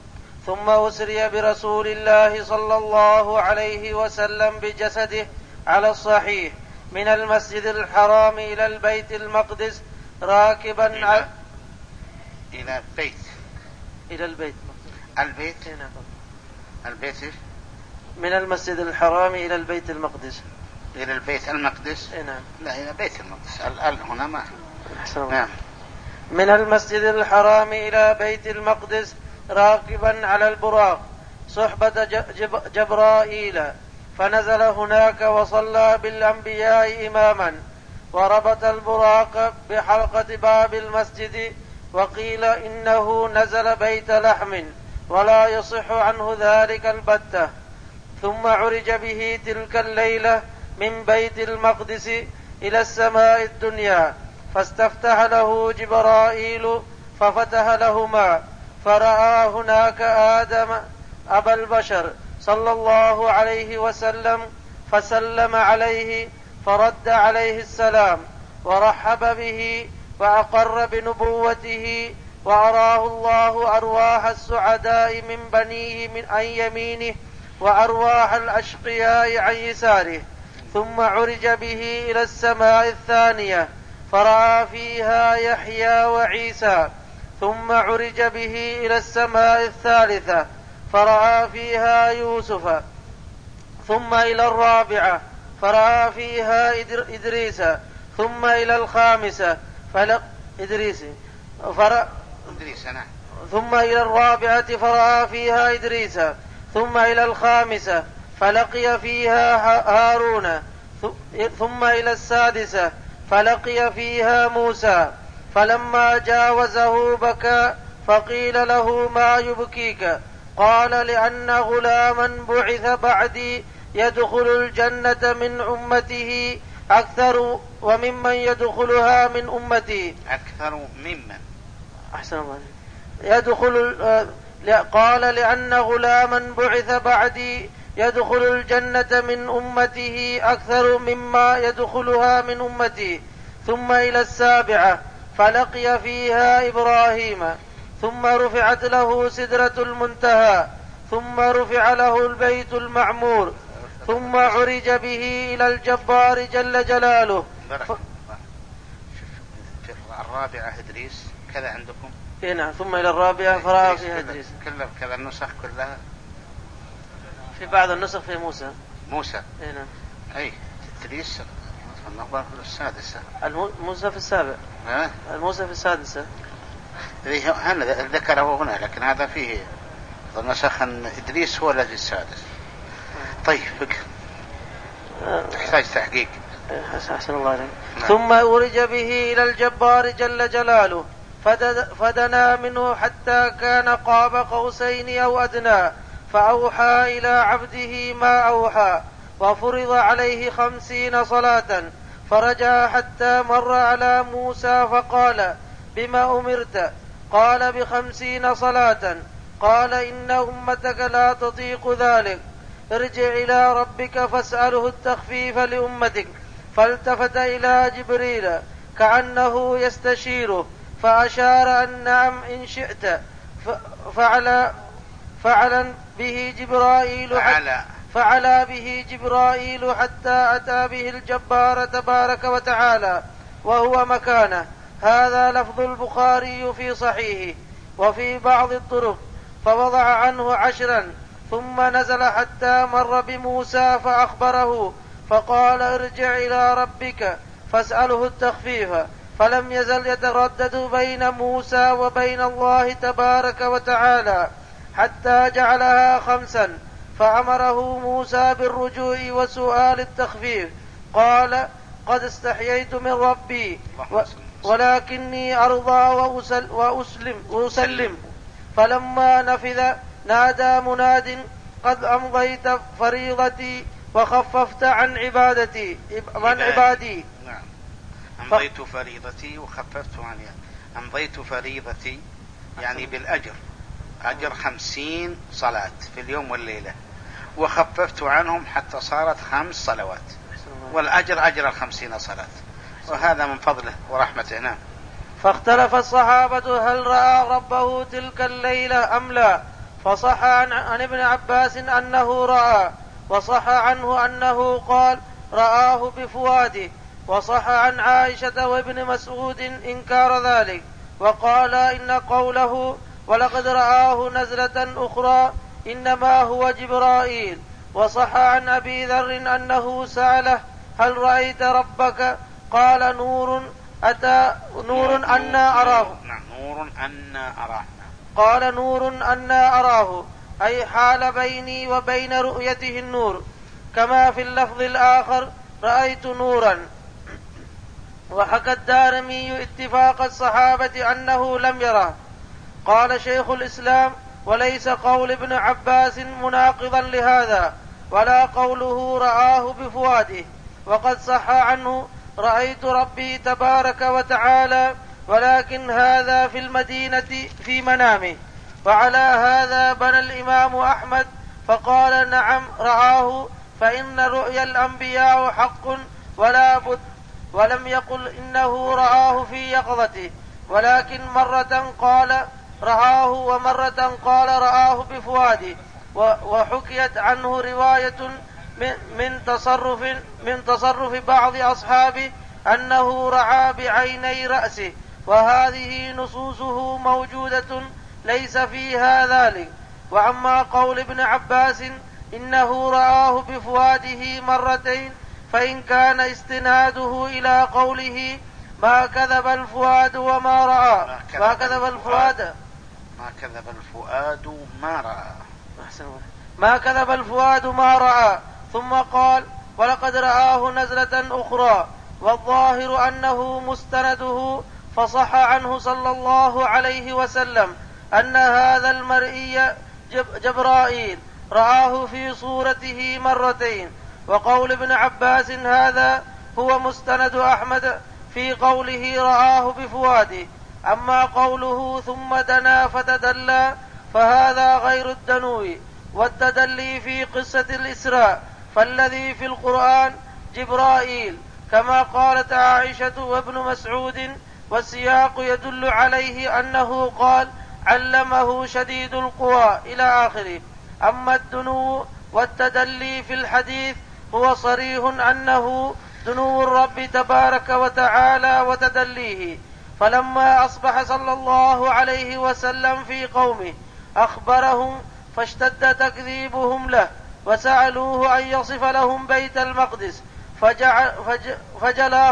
ثم أسري برسول الله صلى الله عليه وسلم بجسده على الصحيح من المسجد الحرام إلى البيت المقدس راكبا إلى البيت من المسجد الحرام إلى البيت المقدس إلى البيت المقدس. نعم. لا، إلى بيت المقدس هنا ما. نعم. من المسجد الحرام إلى بيت المقدس راكبا على البراق صحبة جبرائيل، فنزل هناك وصلى بالأنبياء إماما، وربط البراق بحلقة باب المسجد، وقيل إنه نزل بيت لحم ولا يصح عنه ذلك البتة. ثم عرج به تلك الليلة من بيت المقدس إلى السماء الدنيا، فاستفتح له جبرائيل ففتح لهما، فرأى هناك آدم أبا البشر صلى الله عليه وسلم، فسلم عليه فرد عليه السلام ورحب به وأقر بنبوته، وأراه الله أرواح السعداء من بنيه من عن يمينه وأرواح الأشقياء عن يساره. ثم عرج به إلى السماء الثانية فرأى فيها يحيى وعيسى. ثم عرج به إلى السماء الثالثة فرأى فيها يوسف. ثم إلى الرابعة فرأى فيها إدريس. ثم إلى الخامسة ثم إلى الرابعة فرأى فيها إدريس. ثم إلى الخامسة فلقي فيها هارون. ثم إلى السادسة فلقي فيها موسى. فلما جاوزه بكى، فقيل له ما يبكيك؟ قال لأن غلاما بعث بعدي يدخل الجنة من أمته أكثر وممن يدخلها من أمتي. أكثر ممن أحسن الله يدخل. قال لأن غلاما بعث بعدي يدخل الجنة من أمته أكثر مما يدخلها من أمتي. ثم إلى السابعة فلقي فيها إبراهيم. ثم رفعت له سدرة المنتهى. ثم رفع له البيت المعمور. ثم عرج به إلى الجبار جل جلاله. الرابعة إدريس كذا عندكم؟ نعم. ثم إلى الرابعة فرأى فيها إدريس. كذا النسخ كلها. في بعض النسخ في موسى. نعم. أي إدريس النظر في السادسة. موسى في السابع. الموسى في السادسة. هنا ذكره هنا، لكن هذا فيه النسخ أن إدريس هو الذي السادس. طيب تحتاج تحقيق. أحسن الله عليك. ثم أورج به إلى الجبار جل جلاله، فدنا منه حتى كان قاب قوسين أو أدنى، فأوحى إلى عبده ما أوحى، وفرض عليه 50 صلاة. فرجع حتى مر على موسى فقال: بما أمرت؟ قال: ب50 صلاة. قال: إن أمتك لا تطيق ذلك، ارجع إلى ربك فاسأله التخفيف لأمتك. فالتفت إلى جبريل كأنه يستشيره، فأشار أن نعم إن شئت. فعلا به جبرائيل حتى أتى به الجبار تبارك وتعالى وهو مكانه. هذا لفظ البخاري في صحيحه. وفي بعض الطرق: فوضع عنه 10 ثم نزل حتى مر بموسى فأخبره، فقال: ارجع إلى ربك فاسأله التخفيف. فلم يزل يتردد بين موسى وبين الله تبارك وتعالى حتى جعلها 5، فأمره موسى بالرجوع وسؤال التخفيف. قال: قد استحييت من ربي ولكني أرضى وأسلم. فلما نفذ نادى مناد: قد أمضيت فريضتي وخففت عن عبادي. نعم. أمضيت فريضتي وخففت عنها. أمضيت فريضتي يعني بالأجر، أجر 50 صلاة في اليوم والليلة، وخففت عنهم حتى صارت 5 صلوات، والأجر أجر 50 صلاة، وهذا من فضله ورحمته. نعم. فاختلف الصحابة هل رأى ربه تلك الليلة أم لا، فصح عن ابن عباس أنه رأى، وصح عنه أنه قال رآه بفؤاده، وصح عن عائشة وابن مسعود إنكار ذلك، وقال إن قوله ولقد رآه نزلة أخرى إنما هو جبرائيل. وصح عن أبي ذر أنه سأله هل رأيت ربك؟ قال نور أنا أراه. نور أنا أراه. قال نور أنا أراه، أي حال بيني وبين رؤيته النور، كما في اللفظ الآخر رأيت نورا. وحكى الدارمي اتفاق الصحابة أنه لم يره. قال شيخ الإسلام وليس قول ابن عباس مناقضا لهذا، ولا قوله رآه بفؤاده، وقد صح عنه رأيت ربي تبارك وتعالى، ولكن هذا في المدينة في منامه. وعلى هذا بنى الإمام أحمد فقال نعم رآه، فإن رؤيا الأنبياء حق ولا بد، ولم يقل إنه رآه في يقظته، ولكن مرة قال رآه ومرة قال رآه بفؤاده. وحكيت عنه رواية من تصرف بعض أصحابه أنه رعى بعيني رأسه، وهذه نصوصه موجودة ليس فيها ذلك. وعما قول ابن عباس إنه رآه بفؤاده مرتين، فإن كان استناده إلى قوله ما كذب الفؤاد وما رأى، ما كذب الفؤاد ما رأى، ثم قال ولقد رآه نزلة أخرى، والظاهر أنه مستنده. فصح عنه صلى الله عليه وسلم أن هذا المرئي جبرائيل رآه في صورته مرتين. وقول ابن عباس هذا هو مستند أحمد في قوله رآه بفؤاده. أما قوله ثم دنا فتدلى فهذا غير الدنو والتدلي في قصة الإسراء، فالذي في القرآن جبرائيل كما قالت عائشة وابن مسعود، والسياق يدل عليه أنه قال علمه شديد القوى إلى آخره. أما الدنو والتدلي في الحديث هو صريح أنه دنو الرب تبارك وتعالى وتدليه. فلما أصبح صلى الله عليه وسلم في قومه أخبرهم فاشتد تكذيبهم له، وسألوه أن يصف لهم بيت المقدس، فجلاه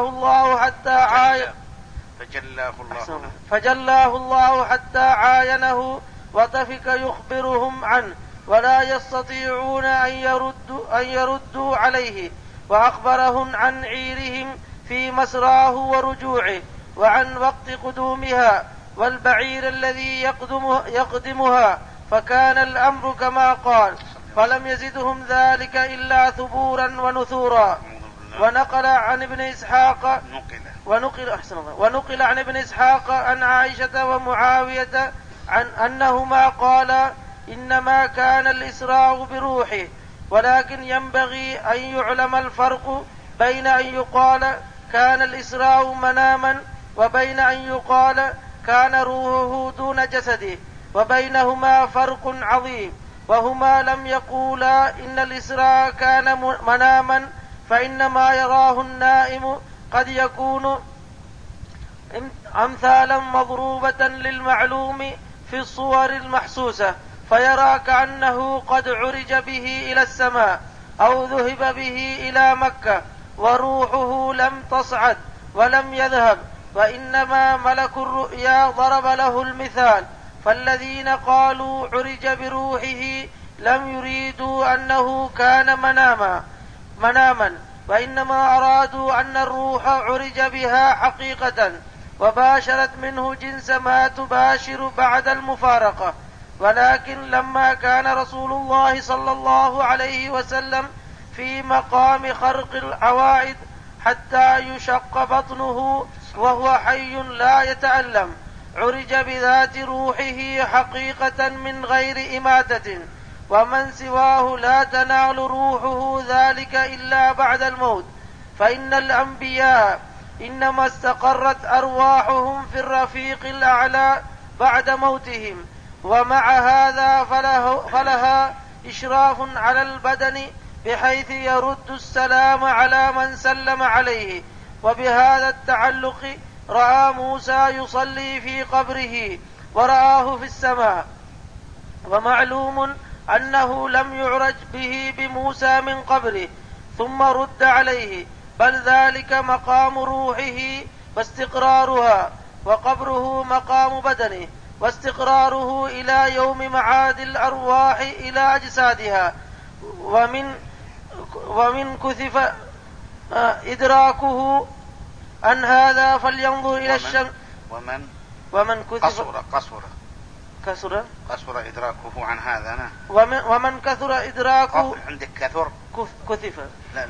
الله حتى عاينه وطفق يخبرهم عنه، ولا يستطيعون أن يردوا عليه. وأخبرهم عن عيرهم في مسراه ورجوعه، وعن وقت قدومها، والبعير الذي يقدمها، فكان الأمر كما قال، فلم يزدهم ذلك إلا ثبورا ونثورا. ونقل عن ابن إسحاق عن عائشة ومعاوية عن أنهما قالا إنما كان الإسراء بروحه، ولكن ينبغي أن يعلم الفرق بين أن يقال كان الإسراء مناما وبين أن يقال كان روحه دون جسده، وبينهما فرق عظيم. وهما لم يقولا إن الإسراء كان مناما، فإنما يراه النائم قد يكون أمثالا مضروبة للمعلوم في الصور المحسوسة، فيرى كأنه قد عرج به إلى السماء أو ذهب به إلى مكة، وروحه لم تصعد ولم يذهب، وإنما ملك الرؤيا ضرب له المثال. فالذين قالوا عرج بروحه لم يريدوا أنه كان مناما، وإنما أرادوا أن الروح عرج بها حقيقة، وباشرت منه جنس ما تباشر بعد المفارقة. ولكن لما كان رسول الله صلى الله عليه وسلم في مقام خرق العوائد حتى يشق بطنه وهو حي لا يتألم، عرج بذات روحه حقيقة من غير إماتة، ومن سواه لا تنال روحه ذلك إلا بعد الموت. فإن الأنبياء إنما استقرت أرواحهم في الرفيق الأعلى بعد موتهم، ومع هذا فلها إشراف على البدن بحيث يرد السلام على من سلم عليه. وبهذا التعلق رأى موسى يصلي في قبره ورآه في السماء، ومعلوم أنه لم يعرج به بموسى من قبره ثم رد عليه، بل ذلك مقام روحه واستقرارها، وقبره مقام بدنه واستقراره إلى يوم معاد الأرواح إلى أجسادها. ومن كثف إدراكه عن هذا فلينظر إلى الشمس. ومن قصر إدراكه عن هذا. ومن كثر إدراكه عندك كثر كثف. لا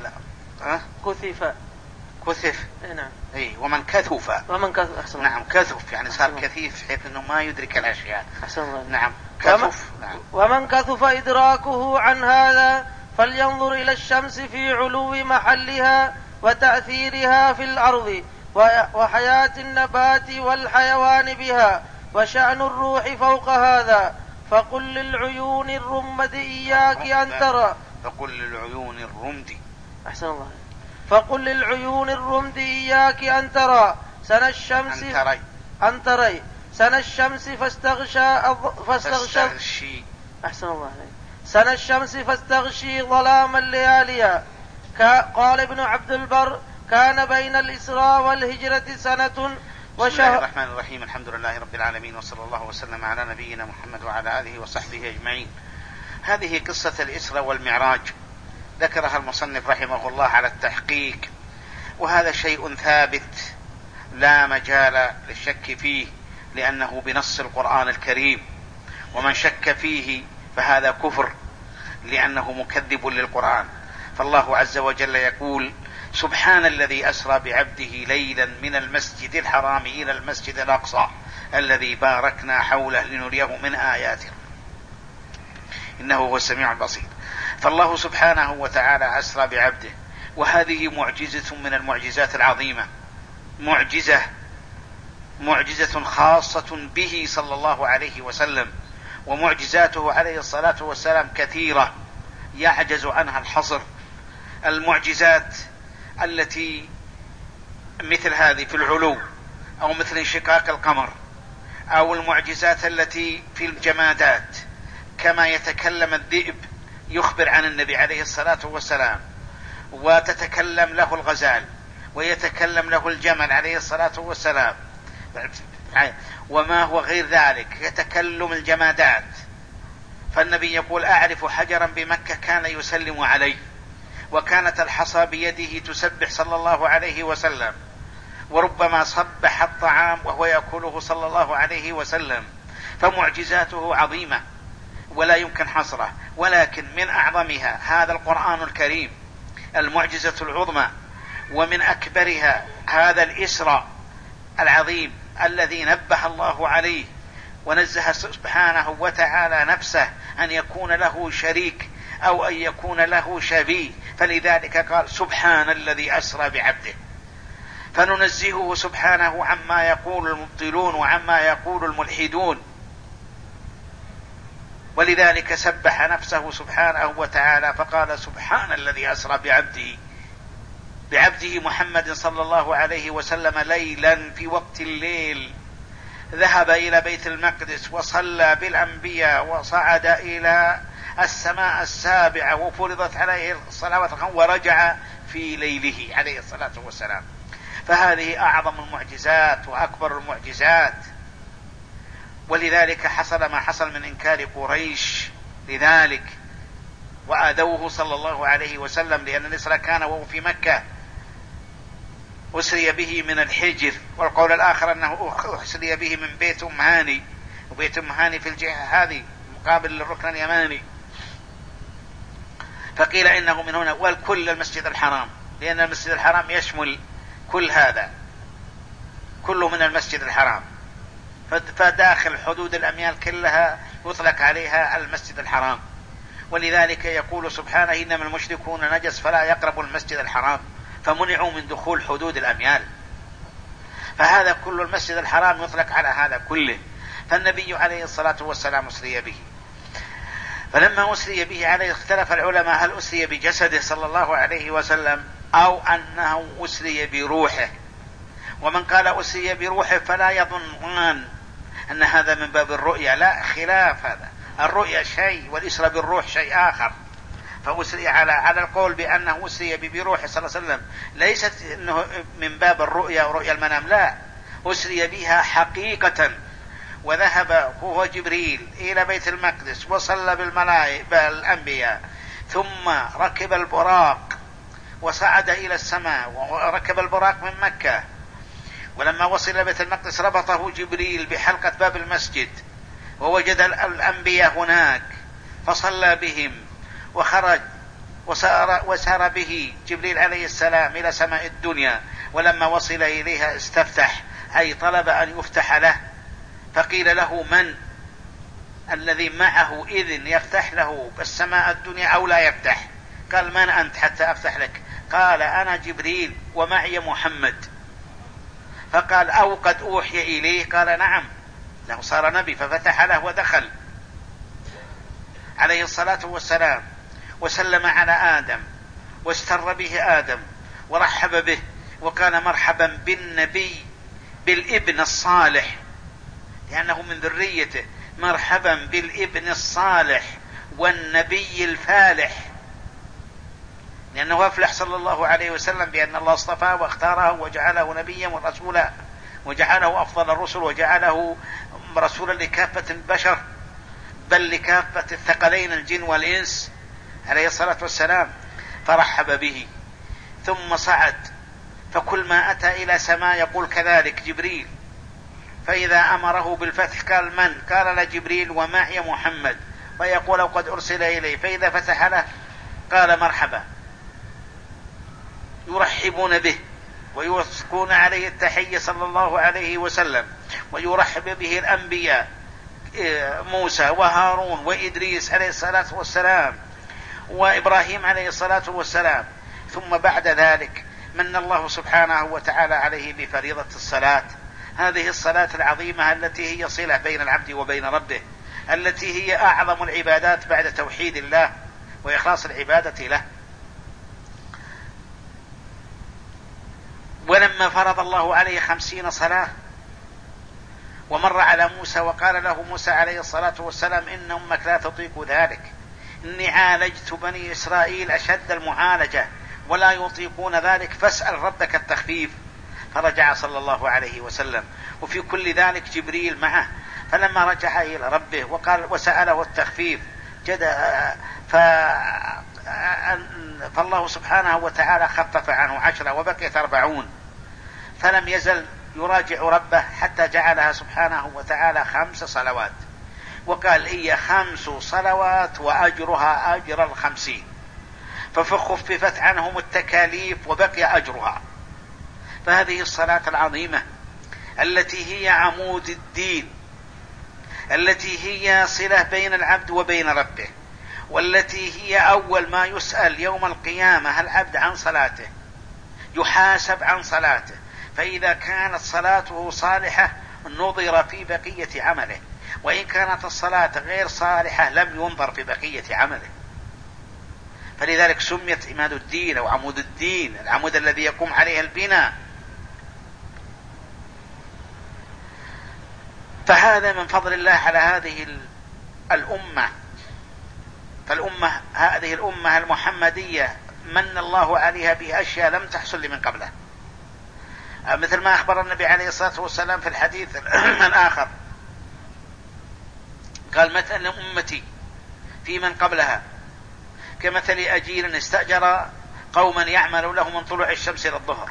كثف. نعم. اي ومن كثف. أحسن. نعم كثف يعني صار كثيف حيث انه ما يدرك الاشياء. أحسن الله. نعم كثف. نعم. ومن كثف إدراكه عن هذا فلينظر إلى الشمس في علو محلها وتأثيرها في الأرض وحياة النبات والحيوان بها وشأن الروح فوق هذا. فقل للعيون الرمد إياك أن ترى. أحسن الله. فقل للعيون الرمد إياك أن ترى سن الشمس سن الشمس فاستغشى أحسن الله. سن الشمس فاستغشي ظلام الليالي. قال ابن عبد البر كان بين الإسراء والهجرة سنة بسم الله الرحمن الرحيم. الحمد لله رب العالمين، وصلى الله وسلم على نبينا محمد وعلى آله وصحبه أجمعين. هذه قصة الإسراء والمعراج ذكرها المصنف رحمه الله على التحقيق، وهذا شيء ثابت لا مجال للشك فيه، لأنه بنص القرآن الكريم، ومن شك فيه فهذا كفر لأنه مكذب للقرآن. فالله عز وجل يقول: سبحان الذي أسرى بعبده ليلا من المسجد الحرام إلى المسجد الأقصى الذي باركنا حوله لنريه من آياتنا إنه هو السميع البصير. فالله سبحانه وتعالى أسرى بعبده، وهذه معجزة من المعجزات العظيمة، معجزة خاصة به صلى الله عليه وسلم، ومعجزاته عليه الصلاة والسلام كثيرة يعجز عنها الحصر. المعجزات التي مثل هذه في العلو، أو مثل انشقاق القمر، أو المعجزات التي في الجمادات، كما يتكلم الذئب يخبر عن النبي عليه الصلاة والسلام، وتتكلم له الغزال، ويتكلم له الجمل عليه الصلاة والسلام، وما هو غير ذلك يتكلم الجمادات. فالنبي يقول: أعرف حجرا بمكة كان يسلم عليه، وكانت الحصى بيده تسبح صلى الله عليه وسلم، وربما صبح الطعام وهو يأكله صلى الله عليه وسلم. فمعجزاته عظيمة ولا يمكن حصره، ولكن من أعظمها هذا القرآن الكريم، المعجزة العظمى، ومن أكبرها هذا الإسراء العظيم الذي نبه الله عليه ونزه سبحانه وتعالى نفسه أن يكون له شريك أو أن يكون له شبيه، فلذلك قال: سبحان الذي أسرى بعبده. فننزهه سبحانه عما يقول المبطلون وعما يقول الملحدون، ولذلك سبح نفسه سبحانه وتعالى فقال: سبحان الذي أسرى بعبده محمد صلى الله عليه وسلم ليلا في وقت الليل، ذهب إلى بيت المقدس وصلى بالأنبياء وصعد إلى السماء السابعة وفرضت عليه الصلوات الخمس، ورجع في ليله عليه الصلاة والسلام. فهذه أعظم المعجزات وأكبر المعجزات، ولذلك حصل ما حصل من إنكار قريش لذلك، وآذوه صلى الله عليه وسلم، لأن الإسراء كان وهو في مكة، أسري به من الحجر، والقول الآخر أنه أسري به من بيت أم هاني، وبيت أم هاني في الجهة هذه مقابل للركن اليماني، فقيل إنه من هنا، والكل المسجد الحرام، لأن المسجد الحرام يشمل كل هذا، كله من المسجد الحرام، فداخل حدود الأميال كلها يطلق عليها المسجد الحرام. ولذلك يقول سبحانه: إنما المشركون نجس فلا يقربوا المسجد الحرام، فمنعوا من دخول حدود الأميال. فهذا كل المسجد الحرام يطلق على هذا كله. فالنبي عليه الصلاة والسلام أسري به. فلما أسري به عليه اختلف العلماء هل أسري بجسده صلى الله عليه وسلم أو أنه أسري بروحه. ومن قال أسري بروحه فلا يظنان أن هذا من باب الرؤيا، لا، خلاف هذا، الرؤيا شيء والإسراء بالروح شيء آخر. فأسري على القول بأنه أسري بروحه صلى الله عليه وسلم ليست إنه من باب الرؤيا ورؤيا المنام، لا، أسري بها حقيقة. وذهب هو جبريل إلى بيت المقدس وصلى بالأنبياء، ثم ركب البراق وصعد إلى السماء، وركب البراق من مكة. ولما وصل إلى بيت المقدس ربطه جبريل بحلقة باب المسجد، ووجد الأنبياء هناك فصلى بهم وخرج وسار به جبريل عليه السلام إلى سماء الدنيا. ولما وصل إليها استفتح، أي طلب أن يفتح له، فقيل له من الذي معه إذن يفتح له السماء الدنيا أو لا يفتح؟ قال من أنت حتى أفتح لك؟ قال أنا جبريل ومعي محمد. فقال أو قد أوحي إليه؟ قال نعم، له صار نبي. ففتح له ودخل عليه الصلاة والسلام وسلم على آدم واستر به آدم ورحب به، وقال مرحبا بالنبي بالابن الصالح، لأنه من ذريته، مرحبا بالابن الصالح والنبي الفالح، لأنه أفلح صلى الله عليه وسلم بأن الله اصطفاه واختاره وجعله نبيا ورسولا، وجعله أفضل الرسل، وجعله رسولا لكافة البشر، بل لكافة الثقلين الجن والإنس عليه الصلاة والسلام. فرحب به ثم صعد، فكل ما أتى إلى سماء يقول كذلك جبريل. فإذا أمره بالفتح قال من؟ قال لجبريل ومعي محمد، فيقول قد أرسل إليه. فإذا فتح له قال مرحبا، يرحبون به ويسكون عليه التحية صلى الله عليه وسلم، ويرحب به الأنبياء موسى وهارون وإدريس عليه الصلاة والسلام وإبراهيم عليه الصلاة والسلام. ثم بعد ذلك من الله سبحانه وتعالى عليه بفريضة الصلاة، هذه الصلاة العظيمة التي هي صلة بين العبد وبين ربه، التي هي أعظم العبادات بعد توحيد الله وإخلاص العبادة له. ولما فرض الله عليه 50 صلاة ومر على موسى وقال له موسى عليه الصلاة والسلام إن أمك لا تطيق ذلك، إني عالجت بني إسرائيل أشد المعالجة ولا يطيقون ذلك، فاسأل ربك التخفيف. فرجع صلى الله عليه وسلم، وفي كل ذلك جبريل معه. فلما رجع إلى ربه وقال وسأله التخفيف فالله سبحانه وتعالى خفف عنه 10 وبقيت 40. فلم يزل يراجع ربه حتى جعلها سبحانه وتعالى 5 صلوات، وقال هي 5 صلوات وأجرها أجر 50. فخففت عنهم التكاليف وبقي أجرها. فهذه الصلاة العظيمة التي هي عمود الدين، التي هي صلة بين العبد وبين ربه، والتي هي أول ما يسأل يوم القيامة العبد عن صلاته، يحاسب عن صلاته. فإذا كانت صلاته صالحة نظر في بقية عمله، وإن كانت الصلاة غير صالحة لم ينظر في بقية عمله. فلذلك سميت عماد الدين أو عمود الدين، العمود الذي يقوم عليه البناء. فهذا من فضل الله على هذه الأمة. فالأمة هذه الأمة المحمدية من الله عليها بأشياء لم تحصل لمن قبله، مثل ما أخبر النبي عليه الصلاة والسلام في الحديث الآخر قال مثل أمتي في من قبلها كمثل أجير استأجر قوما يعمل له من طلوع الشمس إلى الظهر،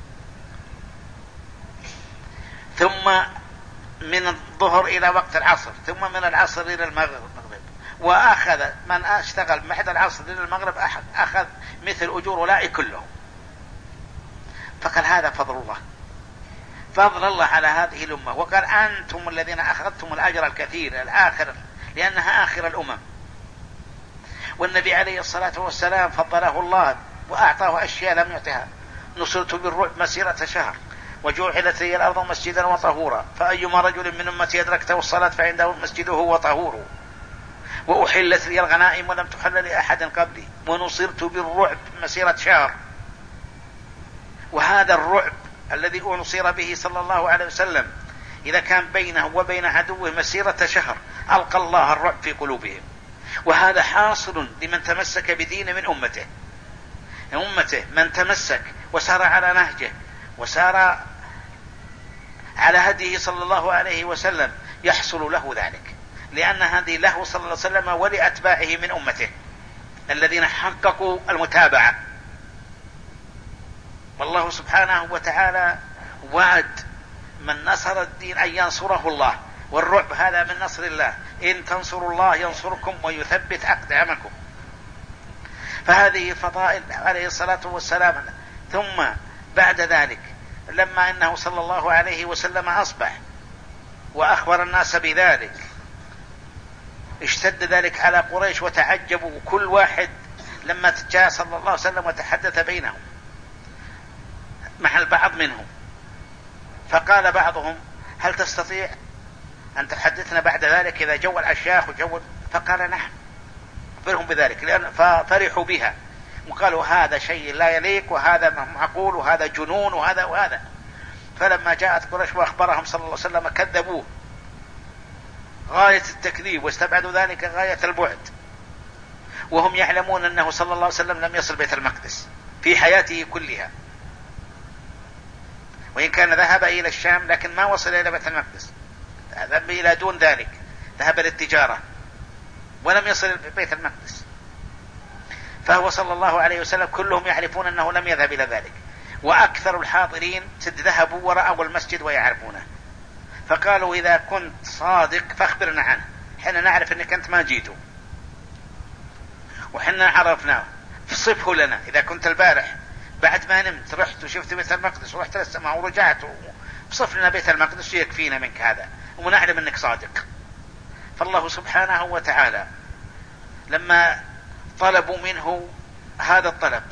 ثم من الظهر إلى وقت العصر، ثم من العصر إلى المغرب، وأخذ من اشتغل بعد العصر إلى المغرب أخذ مثل أجور أولئك كلهم. فقال هذا فضل الله، فضل الله على هذه الأمة. وقال أنتم الذين أخذتم الأجر الكثير الآخر، لأنها آخر الأمم. والنبي عليه الصلاة والسلام فضله الله وأعطاه أشياء لم يعطها. نصرت بالرعب مسيرة شهر، وجعلت لي الأرض مسجدا وطهورا، فأيما رجل من أمتي أدركته الصلاة فعنده مسجده وطهوره، وأحلت لي الغنائم ولم تحل لأحد قبلي، ونصرت بالرعب مسيرة شهر. وهذا الرعب الذي أنصر به صلى الله عليه وسلم إذا كان بينه وبين عدوه مسيرة شهر ألقى الله الرعب في قلوبهم. وهذا حاصل لمن تمسك بدين من أمته. من تمسك وسار على نهجه وسار على هديه صلى الله عليه وسلم يحصل له ذلك، لأن هذه له صلى الله عليه وسلم ولأتباعه من أمته الذين حققوا المتابعة. والله سبحانه وتعالى وعد من نصر الدين أن ينصره الله، والرعب هذا من نصر الله، إن تنصروا الله ينصركم ويثبت أقدامكم. فهذه فضائل عليه الصلاة والسلام. ثم بعد ذلك لما إنه صلى الله عليه وسلم أصبح وأخبر الناس بذلك اشتد ذلك على قريش وتعجبوا، كل واحد لما جاء صلى الله عليه وسلم وتحدث بينهم مع البعض منهم، فقال بعضهم هل تستطيع أن تحدثنا بعد ذلك إذا جو الأشياخ وجو؟ فقال نعم، أخبرهم بذلك، لأن ففرحوا بها وقالوا هذا شيء لا يليق وهذا معقول وهذا جنون وهذا. فلما جاءت قريش وأخبرهم صلى الله عليه وسلم كذبوه غاية التكذيب واستبعدوا ذلك غاية البعد، وهم يعلمون أنه صلى الله عليه وسلم لم يصل بيت المقدس في حياته كلها، وإن كان ذهب إلى الشام لكن ما وصل إلى بيت المقدس، ذهب إلى دون ذلك، ذهب للتجارة ولم يصل بيت المقدس. فهو صلى الله عليه وسلم كلهم يعرفون أنه لم يذهب إلى ذلك، وأكثر الحاضرين ذهبوا ورأوا المسجد ويعرفونه، فقالوا إذا كنت صادق فاخبرنا عنه، حنا نعرف أنك أنت ما جيتوا وحنا عرفناه، فصفه لنا. إذا كنت البارح بعد ما نمت رحت وشفت بيت المقدس ورحت للسماء ورجعت، فصف لنا بيت المقدس يكفينا منك هذا ونعلم أنك صادق. فالله سبحانه وتعالى لما طلبوا منه هذا الطلب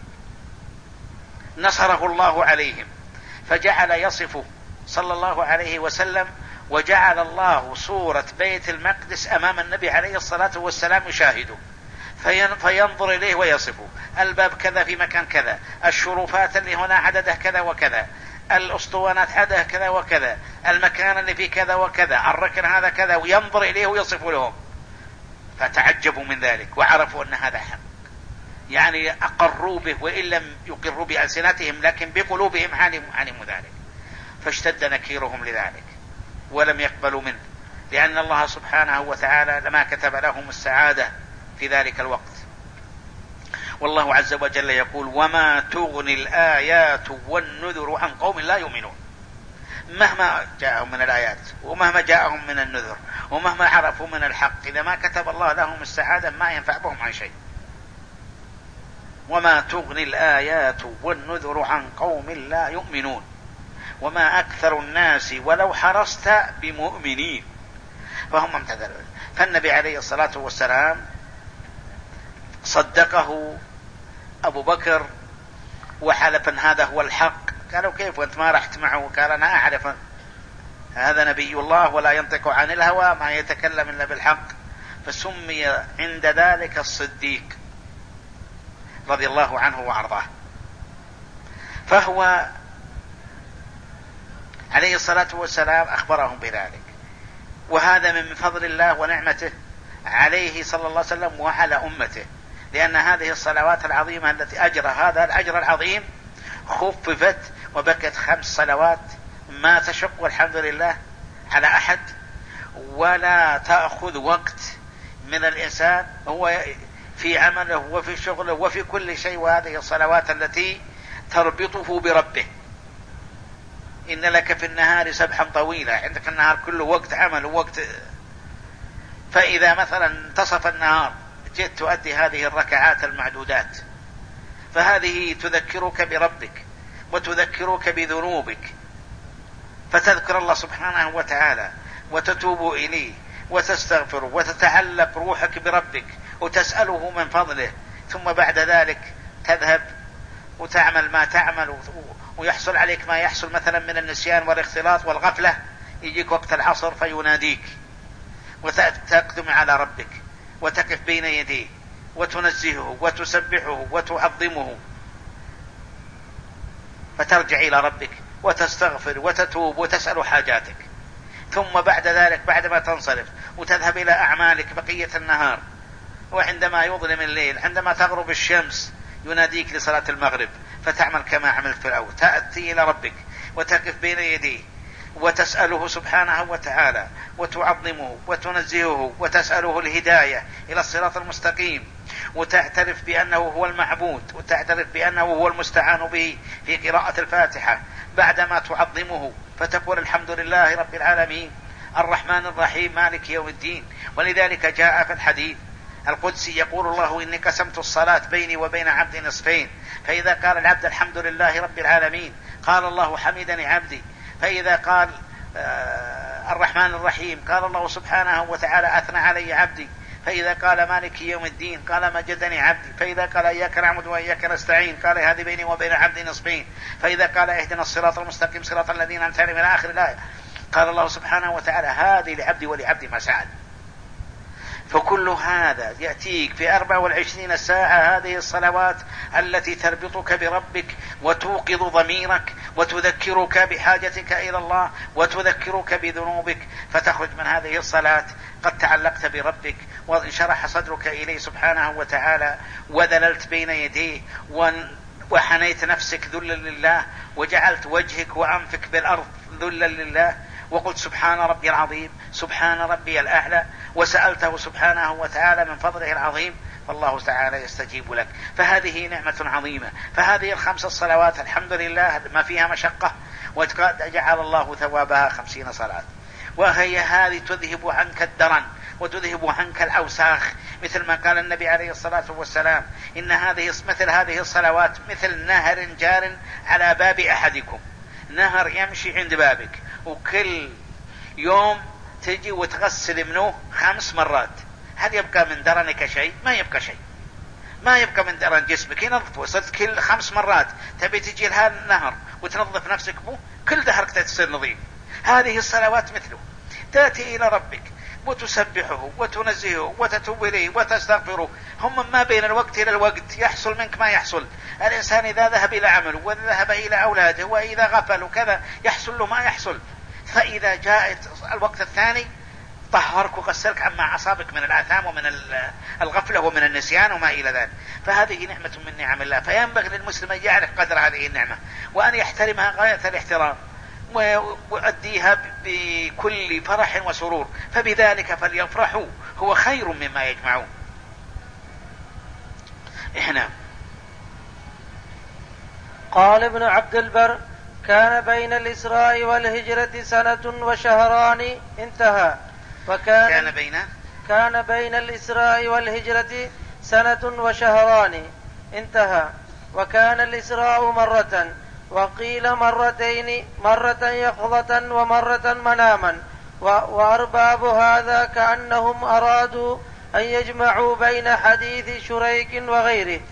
نصره الله عليهم، فجعل يصفه صلى الله عليه وسلم، وجعل الله صورة بيت المقدس أمام النبي عليه الصلاة والسلام يشاهده، فينظر إليه ويصفه، الباب كذا في مكان كذا، الشرفات اللي هنا عدده كذا وكذا، الأسطوانات عدده كذا وكذا، المكان اللي فيه كذا وكذا، الركن هذا كذا، وينظر إليه ويصف لهم. فتعجبوا من ذلك وعرفوا أن هذا حق، يعني أقروا به وإن لم يقروا بألسنتهم لكن بقلوبهم علموا ذلك، فاشتد نكيرهم لذلك ولم يقبلوا منه، لأن الله سبحانه وتعالى لما كتب لهم السعادة في ذلك الوقت. والله عز وجل يقول وما تغني الآيات والنذر عن قوم لا يؤمنون. مهما جاءهم من الآيات ومهما جاءهم من النذر ومهما عرفوا من الحق، إذا ما كتب الله لهم السعادة ما ينفع بهم عن شيء. وما تغني الآيات والنذر عن قوم لا يؤمنون وما أكثر الناس ولو حرصت بمؤمنين. فهم امتثلوا. فالنبي عليه الصلاة والسلام صدقه أبو بكر وحلف أن هذا هو الحق. قالوا كيف وأنت ما رحت معه؟ قال أنا أعرف هذا نبي الله ولا ينطق عن الهوى ما يتكلم إلا بالحق، فسمي عند ذلك الصديق رضي الله عنه وأرضاه. فهو عليه الصلاة والسلام أخبرهم بذلك، وهذا من فضل الله ونعمته عليه صلى الله عليه وسلم وعلى أمته، لأن هذه الصلوات العظيمة التي أجرى هذا الأجر العظيم خففت وبقت 5 صلوات ما تشق والحمد لله على أحد، ولا تأخذ وقت من الإنسان هو في عمله وفي شغله وفي كل شيء. وهذه الصلوات التي تربطه بربه. إن لك في النهار سبحا طويلا، عندك النهار كله وقت عمل ووقت، فإذا مثلا انتصف النهار جئت تؤدي هذه الركعات المعدودات، فهذه تذكرك بربك وتذكرك بذنوبك، فتذكر الله سبحانه وتعالى وتتوب إليه وتستغفر وتتعلق روحك بربك وتسأله من فضله، ثم بعد ذلك تذهب وتعمل ما تعمل ويحصل عليك ما يحصل مثلا من النسيان والاختلاط والغفلة، يجيك وقت العصر فيناديك وتقدم على ربك وتقف بين يديه وتنزهه وتسبحه وتعظمه، فترجع إلى ربك وتستغفر وتتوب وتسأل حاجاتك. ثم بعد ذلك بعدما تنصرف وتذهب إلى أعمالك بقية النهار، وعندما يظلم الليل عندما تغرب الشمس يناديك لصلاة المغرب فتعمل كما عملت في الأول، تأتي إلى ربك وتقف بين يديه وتسأله سبحانه وتعالى وتعظمه وتنزهه وتسأله الهداية إلى الصراط المستقيم، وتعترف بأنه هو المعبود وتعترف بأنه هو المستعان به في قراءة الفاتحة، بعدما تعظمه فتقول الحمد لله رب العالمين الرحمن الرحيم مالك يوم الدين. ولذلك جاء في الحديث القدسي يقول الله إني قسمت الصلاة بيني وبين عبدي نصفين، فإذا قال العبد الحمد لله رب العالمين قال الله حمدني عبدي، فإذا قال الرحمن الرحيم قال الله سبحانه وتعالى أثنى علي عبدي، فإذا قال مالك يوم الدين قال مجدني عبدي، فإذا قال إياك نعبد وإياك نستعين قال هذه بيني وبين عبدي نصفين، فإذا قال اهدنا الصراط المستقيم صراط الذين أنعمت عليهم إلى آخر الآية قال الله سبحانه وتعالى هذه لعبدي ولعبدي ما سأل. فكل هذا يأتيك في 24 ساعة، هذه الصلوات التي تربطك بربك وتوقظ ضميرك وتذكرك بحاجتك إلى الله وتذكرك بذنوبك، فتخرج من هذه الصلاة قد تعلقت بربك وانشرح صدرك إليه سبحانه وتعالى وذللت بين يديه وحنيت نفسك ذلا لله وجعلت وجهك وأنفك بالأرض ذلا لله وقلت سبحان ربي العظيم سبحان ربي الأعلى، وسألته سبحانه وتعالى من فضله العظيم، فالله تعالى يستجيب لك. فهذه نعمة عظيمة. فهذه الخمس الصلوات الحمد لله ما فيها مشقة، وقد جعل الله ثوابها 50 صلاة، وهي هذه تذهب عنك الدرن وتذهب عنك الأوساخ، مثل ما قال النبي عليه الصلاة والسلام إن مثل هذه الصلوات مثل نهر جار على باب أحدكم، نهر يمشي عند بابك وكل يوم تجي وتغسل منه 5 مرات، هل يبقى من درنك شيء؟ ما يبقى شيء، ما يبقى من درن جسمك ينظف. وصلت كل 5 مرات تبي تجي لهذا النهر وتنظف نفسك به، كل دهرك تصير نظيف. هذه الصلوات مثله، تأتي إلى ربك وتسبحه وتنزهه وتتوب إليه وتستغفره. هم ما بين الوقت إلى الوقت يحصل منك ما يحصل. الإنسان إذا ذهب إلى عمله وذهب إلى أولاده وإذا غفل وكذا يحصل له ما يحصل، فإذا جاء الوقت الثاني طهرك وغسلك عما أصابك من الآثام ومن الغفلة ومن النسيان وما إلى ذلك. فهذه نعمة من نعم الله، فينبغي للمسلم أن يعرف قدر هذه النعمة وأن يحترمها غاية الاحترام ويؤديها بكل فرح وسرور، فبذلك فليفرحوا هو خير مما يجمعون. إحنا قال ابن عبد البر كان بين الإسراء والهجرة 1 وشهران انتهى. كان بين الإسراء والهجرة 1 وشهران انتهى. وكان الإسراء مرة، وقيل مرتين، مرة يقظة ومرة مناما. وأرباب هذا كأنهم أرادوا أن يجمعوا بين حديث شريك وغيره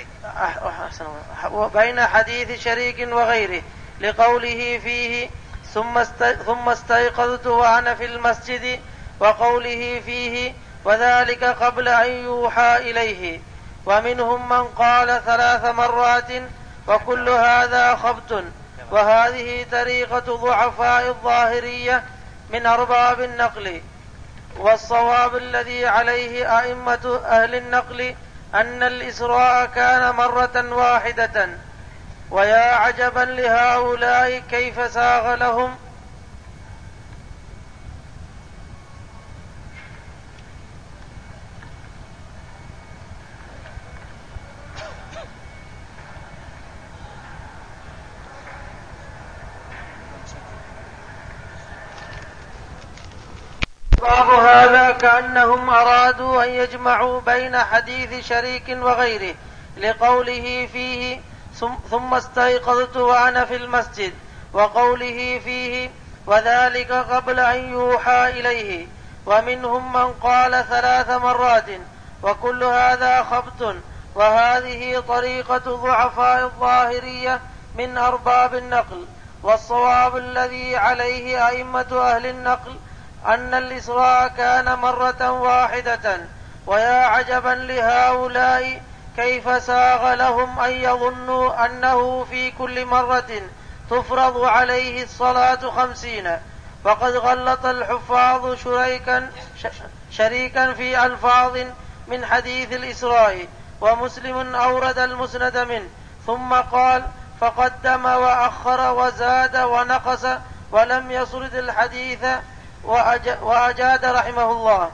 لقوله فيه ثم استيقظت وأنا في المسجد، وقوله فيه وذلك قبل أن يوحى إليه. ومنهم من قال 3 مرات، وكل هذا خبط. وهذه طريقة ضعفاء الظاهرية من أرباب النقل. والصواب الذي عليه أئمة أهل النقل أن الإسراء كان مرة واحدة. ويا عجبا لهؤلاء كيف ساغ لهم باب هذا كأنهم أرادوا أن يجمعوا بين حديث شريك وغيره لقوله فيه ثم استيقظت وأنا في المسجد، وقوله فيه وذلك قبل أن يوحى إليه. ومنهم من قال 3 مرات، وكل هذا خبط. وهذه طريقة ضعفاء الظاهرية من أرباب النقل. والصواب الذي عليه أئمة أهل النقل أن الإسراء كان مرة واحدة. ويا عجبا لهؤلاء كيف ساغ لهم أن يظنوا أنه في كل مرة تفرض عليه الصلاة 50. فقد غلط الحفاظ شريكا في ألفاظ من حديث الإسراء، ومسلم أورد المسند منه ثم قال فقدم وأخر وزاد ونقص ولم يسرد الحديث وأجاد رحمه الله.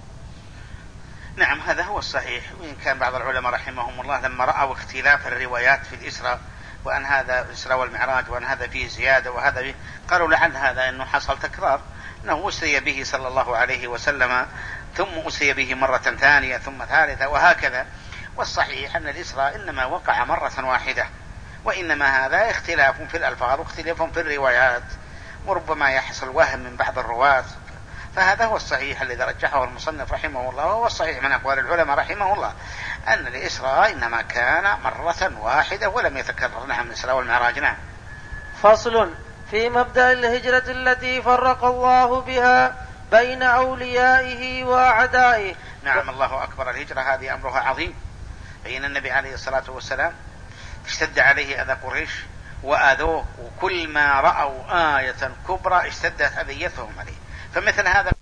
نعم، هذا هو الصحيح. وإن كان بعض العلماء رحمهم الله لما رأوا اختلاف الروايات في الإسراء، وأن هذا الإسراء والمعراج وأن هذا فيه زيادة وهذا فيه، قالوا لعل هذا أنه حصل تكرار، أنه أسري به صلى الله عليه وسلم ثم أسري به مرة ثانية ثم ثالثة وهكذا. والصحيح أن الإسراء إنما وقع مرة واحدة، وإنما هذا اختلاف في الألفاظ واختلاف في الروايات، وربما يحصل وهم من بعض الرواة. فهذا هو الصحيح الذي رجحه المصنف رحمه الله، وهو الصحيح من أقوال العلماء رحمه الله أن الإسراء إنما كان مرة واحدة ولم يتكرر. نعم، الإسراء والمعراج. نعم. فصل في مبدأ الهجرة التي فرق الله بها بين أوليائه وأعدائه. نعم، الله أكبر. الهجرة هذه أمرها عظيم، بين النبي عليه الصلاة والسلام اشتد عليه أذى قريش وآذوه، وكل ما رأوا آية كبرى اشتدت أذيتهم عليه. فمثل هذا